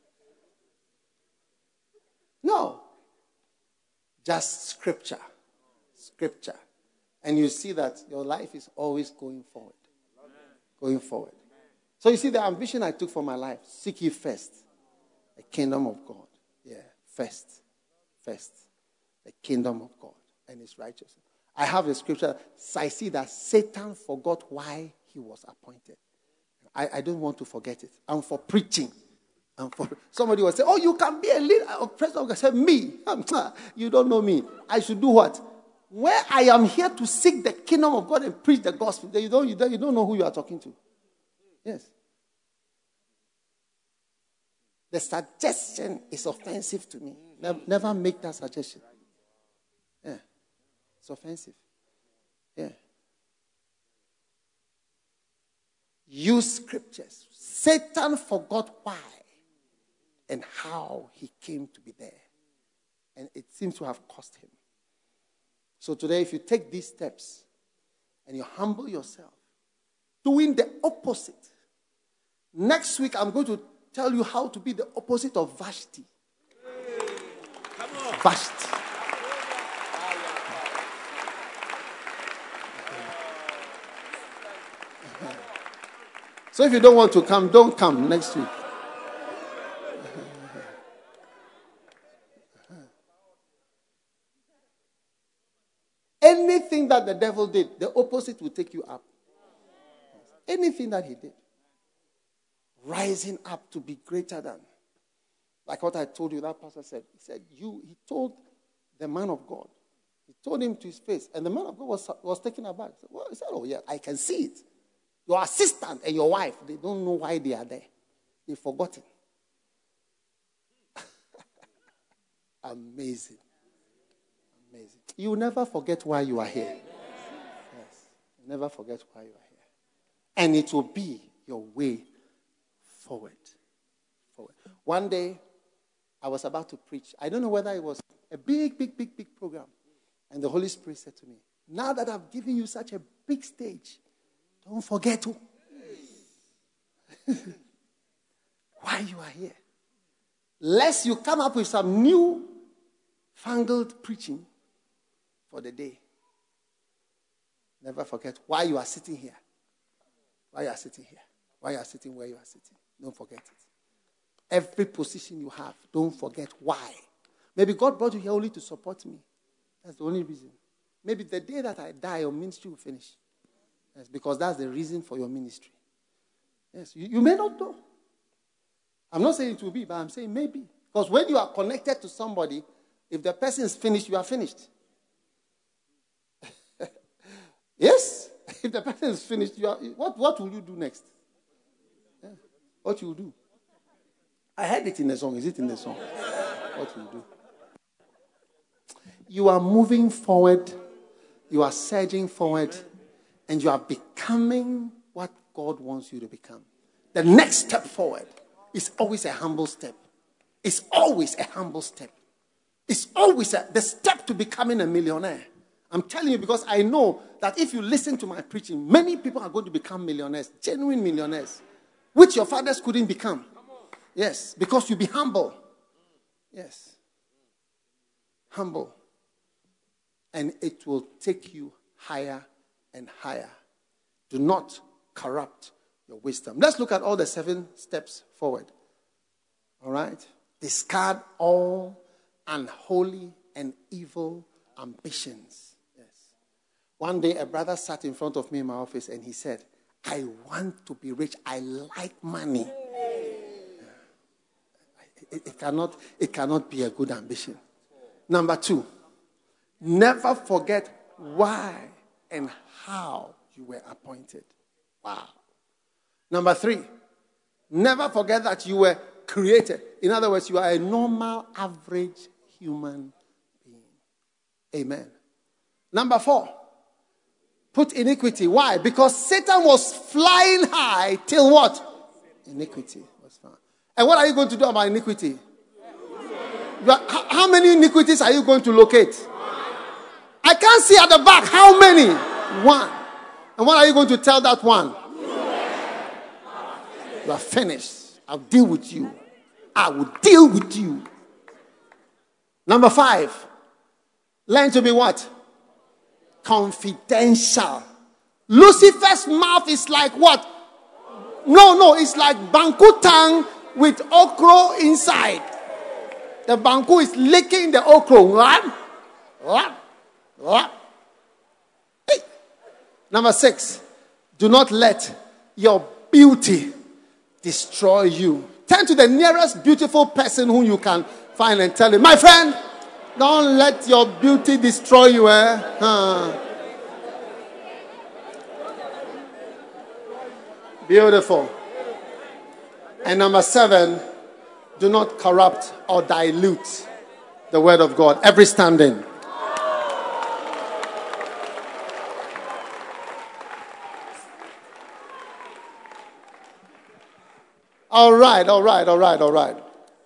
No. Just scripture. Scripture. And you see that your life is always going forward. Going forward. So you see the ambition I took for my life. Seek ye first the kingdom of God. Yeah, first. First. The kingdom of God and his righteousness. I have a scripture. I see that Satan forgot why he was appointed. I, I don't want to forget it. I'm for preaching. I'm for, somebody will say, oh, you can be a leader of president. I said, me? You don't know me. I should do what? Where I am here to seek the kingdom of God and preach the gospel. You don't, you don't, you don't know who you are talking to. Yes. The suggestion is offensive to me. Never, never make that suggestion. Yeah. It's offensive. Yeah. Use scriptures. Satan forgot why and how he came to be there. And it seems to have cost him. So today, if you take these steps and you humble yourself, doing the opposite. Next week, I'm going to tell you how to be the opposite of Vashti. Vashti. So if you don't want to come, don't come next week. Anything that the devil did, the opposite will take you up. Anything that he did. Rising up to be greater than. Like what I told you, that pastor said. He said, you, he told the man of God. He told him to his face. And the man of God was, was taken aback. He said, well, he said, oh yeah, I can see it. Your assistant and your wife, they don't know why they are there. They've forgotten. Amazing. Amazing. You will never forget why you are here. Yes. You'll never forget why you are here. And it will be your way forward. Forward. One day, I was about to preach. I don't know whether it was a big, big, big, big program. And the Holy Spirit said to me, now that I've given you such a big stage, don't forget to why you are here. Lest you come up with some new fangled preaching for the day. Never forget why you are sitting here. Why you are sitting here. Why you are sitting where you are sitting. Don't forget it. Every position you have, don't forget why. Maybe God brought you here only to support me. That's the only reason. Maybe the day that I die, your ministry will finish. Yes, because that's the reason for your ministry. Yes, you, you may not know. I'm not saying it will be, but I'm saying maybe. Because when you are connected to somebody, if the person is finished, you are finished. Yes? If the person is finished, you are, what, what will you do next? Yeah. What you will do? I heard it in the song. Is it in the song? What will you do? You are moving forward. You are surging forward. And you are becoming what God wants you to become. The next step forward is always a humble step. It's always a humble step. It's always a, the step to becoming a millionaire. I'm telling you because I know that if you listen to my preaching, many people are going to become millionaires, genuine millionaires, which your fathers couldn't become. Yes, because you be humble. Yes. Humble. And it will take you higher and higher. Do not corrupt your wisdom. Let's look at all the seven steps forward. All right? Discard all unholy and evil ambitions. Yes. One day, a brother sat in front of me in my office and he said, I want to be rich. I like money. It, it, cannot, it cannot be a good ambition. Number two, never forget why and how you were appointed. Wow. Number three, never forget that you were created. In other words, you are a normal, average human being. Amen. Number four, put iniquity. Why? Because Satan was flying high till what? Iniquity was found. And what are you going to do about iniquity? You are, how, how many iniquities are you going to locate? I can't see at the back. How many? One. And what are you going to tell that one? You are finished. I'll deal with you. I will deal with you. Number five. Learn to be what? Confidential. Lucifer's mouth is like what? No, no. It's like banku tang with okro inside. The banku is licking the okro. What? What? What? Hey. Number six. Do not let your beauty destroy you. Turn to the nearest beautiful person whom you can find and tell him, my friend, don't let your beauty destroy you. Eh? Huh. Beautiful. And number seven, do not corrupt or dilute the word of God. Every standing. All right, all right, all right, all right.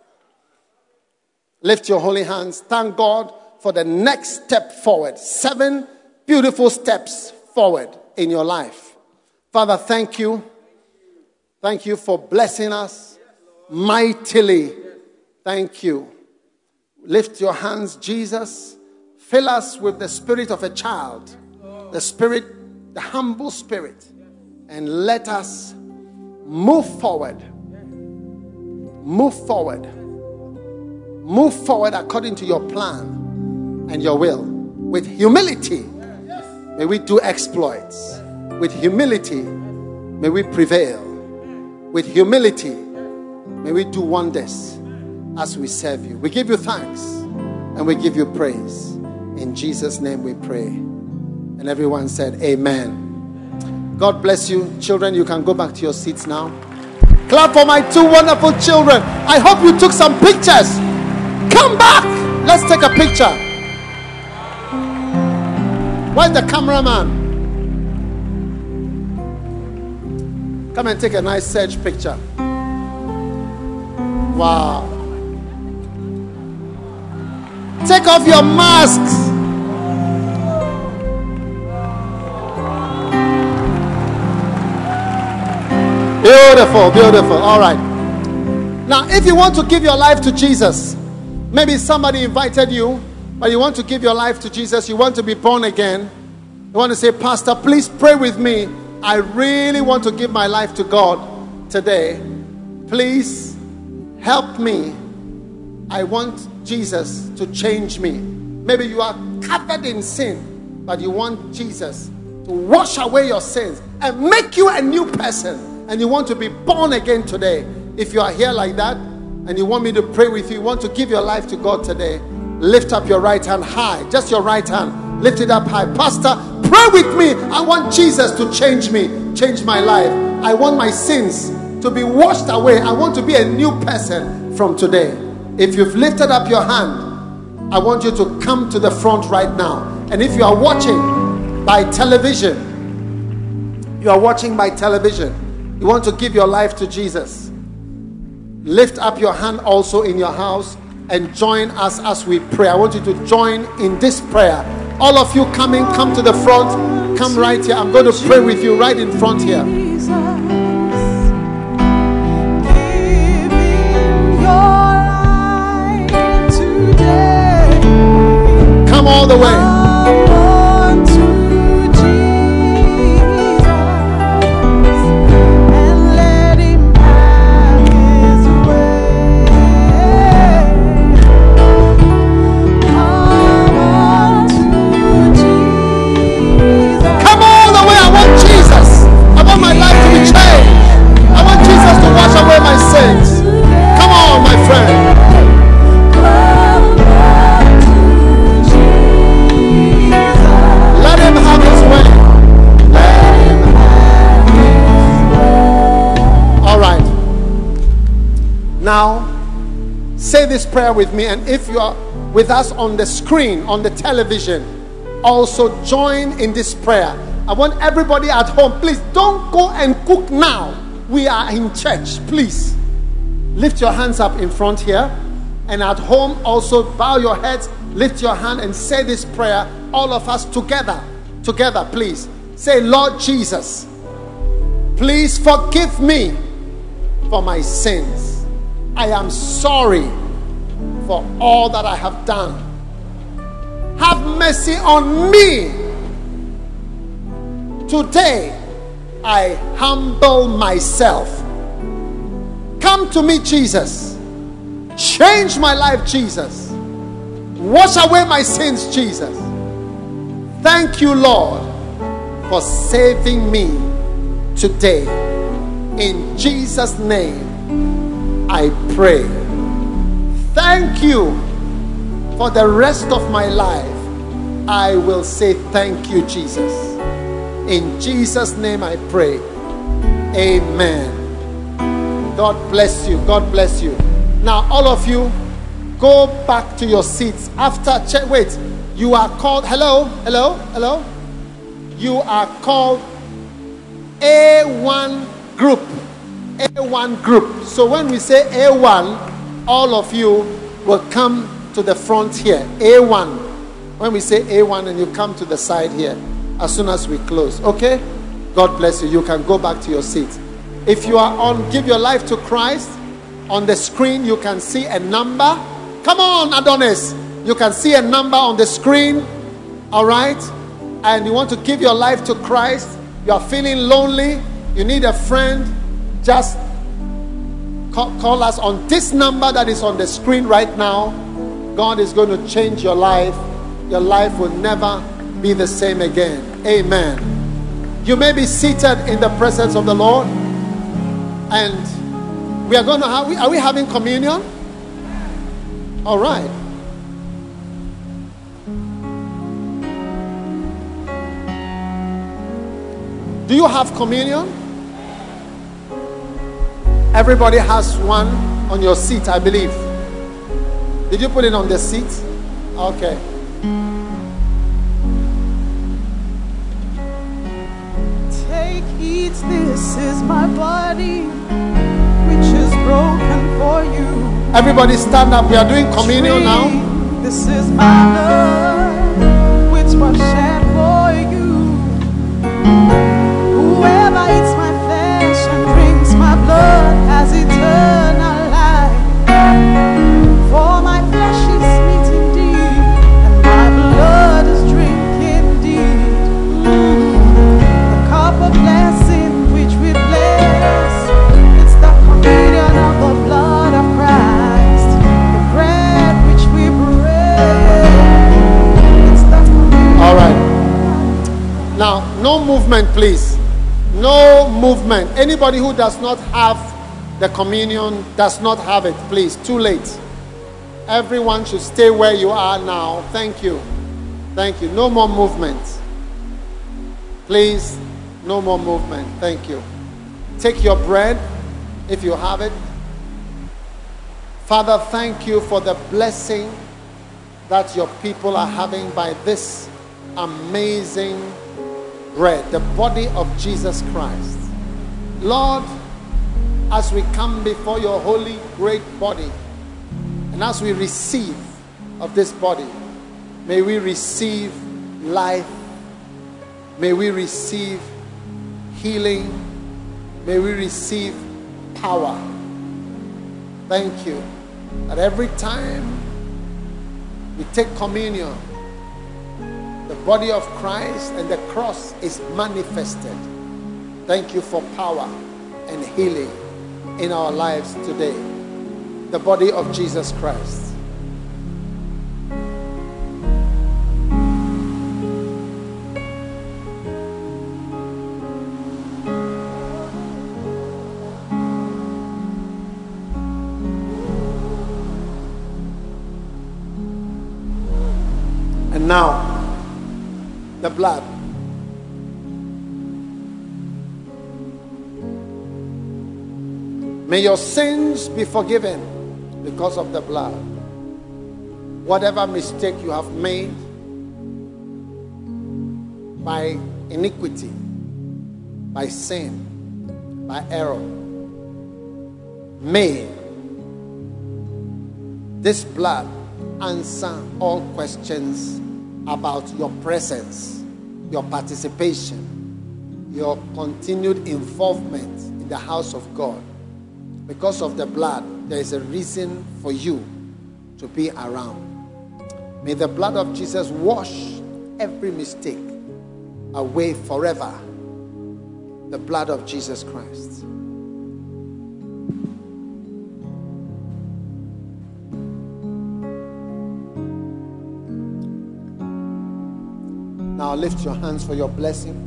Lift your holy hands. Thank God for the next step forward. Seven beautiful steps forward in your life. Father, thank you. Thank you for blessing us mightily. Thank you. Lift your hands, Jesus. Fill us with the spirit of a child. The spirit, the humble spirit. And let us move forward. Move forward. Move forward according to your plan and your will. With humility, may we do exploits. With humility, may we prevail. With humility, may we do wonders as we serve you. We give you thanks and we give you praise. In Jesus' name we pray. And everyone said, amen. God bless you. Children, you can go back to your seats now. Clap for my two wonderful children. I hope you took some pictures. Come back. Let's take a picture. Where's the cameraman? Come and take a nice search picture. Wow. Take off your masks. Beautiful, beautiful. All right. Now, if you want to give your life to Jesus, maybe somebody invited you, but you want to give your life to Jesus, you want to be born again, you want to say, Pastor, please pray with me. I really want to give my life to God today. Please help me. I want Jesus to change me. Maybe you are covered in sin, but you want Jesus to wash away your sins and make you a new person. And you want to be born again today. If you are here like that and you want me to pray with you, you want to give your life to God today, lift up your right hand high. Just your right hand. Lift it up high. Pastor, pray with me. I want Jesus to change me, change my life. I want my sins to be washed away. I want to be a new person from today. If you've lifted up your hand, I want you to come to the front right now. And if you are watching by television, you are watching by television, you want to give your life to Jesus, lift up your hand also in your house and join us as we pray. I want you to join in this prayer. All of you coming, come to the front. Come right here. I'm going to pray with you right in front here. Come all the way. My sins. Come on, my friend. Let him have his way. Let him have his way. All right. Now, say this prayer with me, and if you are with us on the screen, on the television, also join in this prayer. I want everybody at home, please don't go and cook now. We are in church. Please lift your hands up in front here, and at home also bow your heads, lift your hand and say this prayer, all of us together. Together, please say, Lord Jesus, please forgive me for my sins. I am sorry for all that I have done. Have mercy on me. Today I humble myself. Come to me, Jesus. Change my life, Jesus. Wash away my sins, Jesus. Thank you, Lord, for saving me today. In Jesus' name, I pray. Thank you. For the rest of my life, I will say thank you, Jesus. In Jesus' name I pray. Amen. God bless you. God bless you. Now, all of you, go back to your seats. After check, wait. You are called. Hello, hello, hello. You are called A one group. A one group. So when we say A one, all of you will come to the front here. A one. When we say A one, and you come to the side here as soon as we close. Okay? God bless you. You can go back to your seat. If you are on Give Your Life to Christ, on the screen you can see a number. Come on, Adonis. You can see a number on the screen. All right? And you want to give your life to Christ. You are feeling lonely. You need a friend. Just call, call us on this number that is on the screen right now. God is going to change your life. Your life will never be the same again. Amen. You may be seated in the presence of the Lord, and we are going to have, are we having communion? All right. Do you have communion? Everybody has one on your seat, I believe. Did you put it on the seat? Okay. Take, eat, this is my body, which is broken for you. Everybody stand up. We are doing communion now. This is my blood, which was shed for you. Whoever eats my flesh and drinks my blood has eternal life. For my flesh is meat indeed, and my blood is drink indeed. The cup of blessing which we bless, it's the communion of the blood of Christ. The bread which we break, it's the communion. All right. Now, no movement, please. No movement. Anybody who does not have the communion does not have it, please. Too late. Everyone should stay where you are now. Thank you. Thank you. No more movement. Please, no more movement. Thank you. Take your bread if you have it. Father, thank you for the blessing that your people are having by this amazing bread, the body of Jesus Christ. Lord, as we come before your holy, great body, and as we receive of this body, may we receive life, may we receive healing, may we receive power. Thank you that every time we take communion, the body of Christ and the cross is manifested. Thank you for power and healing in our lives today. The body of Jesus Christ. And now, the blood. May your sins be forgiven because of the blood. Whatever mistake you have made by iniquity, by sin, by error, may this blood answer all questions about your presence, your participation, your continued involvement in the house of God. Because of the blood, there is a reason for you to be around. May the blood of Jesus wash every mistake away forever. The blood of Jesus Christ. Now lift your hands for your blessing.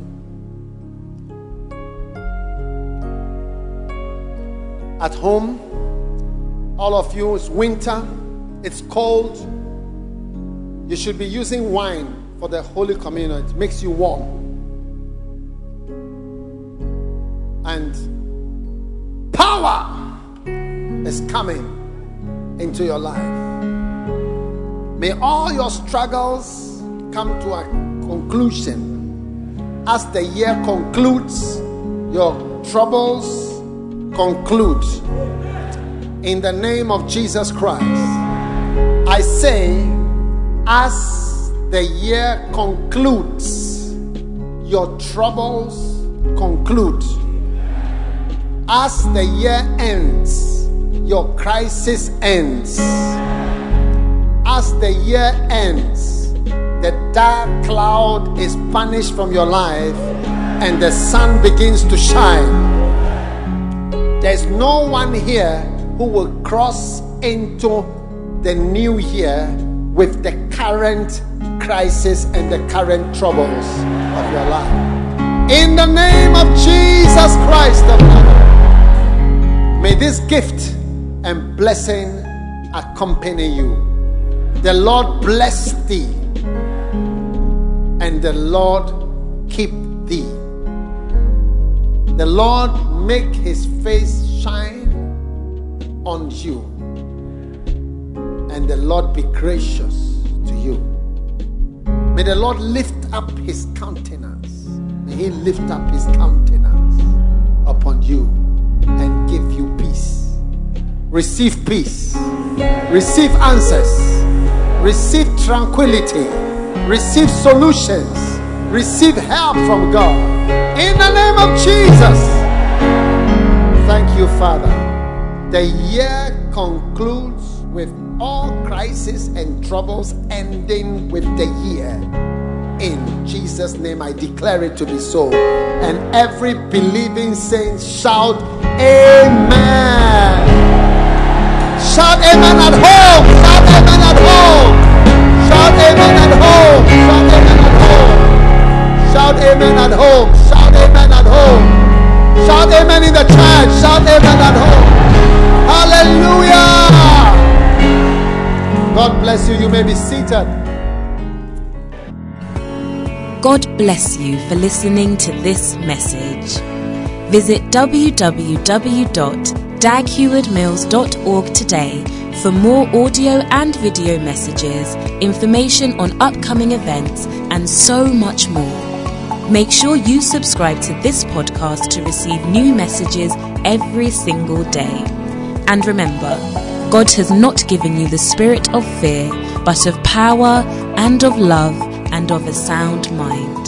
At home, all of you, it's winter, it's cold. You should be using wine for the Holy Communion. It makes you warm. And power is coming into your life. May all your struggles come to a conclusion. As the year concludes, your troubles conclude. In the name of Jesus Christ, I say, as the year concludes, your troubles conclude. As the year ends, your crisis ends. As the year ends, the dark cloud is banished from your life and the sun begins to shine. There's no one here who will cross into the new year with the current crisis and the current troubles of your life. In the name of Jesus Christ of Nazareth, may this gift and blessing accompany you. The Lord bless thee, and the Lord keep thee. The Lord make his face shine on you, and the Lord be gracious to you. the Lord lift up his countenance. May he lift up his countenance upon you and give you peace. Receive peace. Receive answers. Receive tranquility. Receive solutions. Receive help from God. In the name of Jesus. Thank you, Father. The year concludes with all crises and troubles ending with the year. In Jesus' name I declare it to be so. And every believing saint shout amen. Shout amen at home. Shout amen at home. Shout amen at home. Shout amen at home. Shout amen at home. Shout amen at home. Shout amen in the church. Shout amen at home. Hallelujah. God bless you. You may be seated. God bless you for listening to this message. Visit w w w dot dag heward mills dot org today for more audio and video messages, information on upcoming events, and so much more. Make sure you subscribe to this podcast to receive new messages every single day. And remember, God has not given you the spirit of fear, but of power and of love and of a sound mind.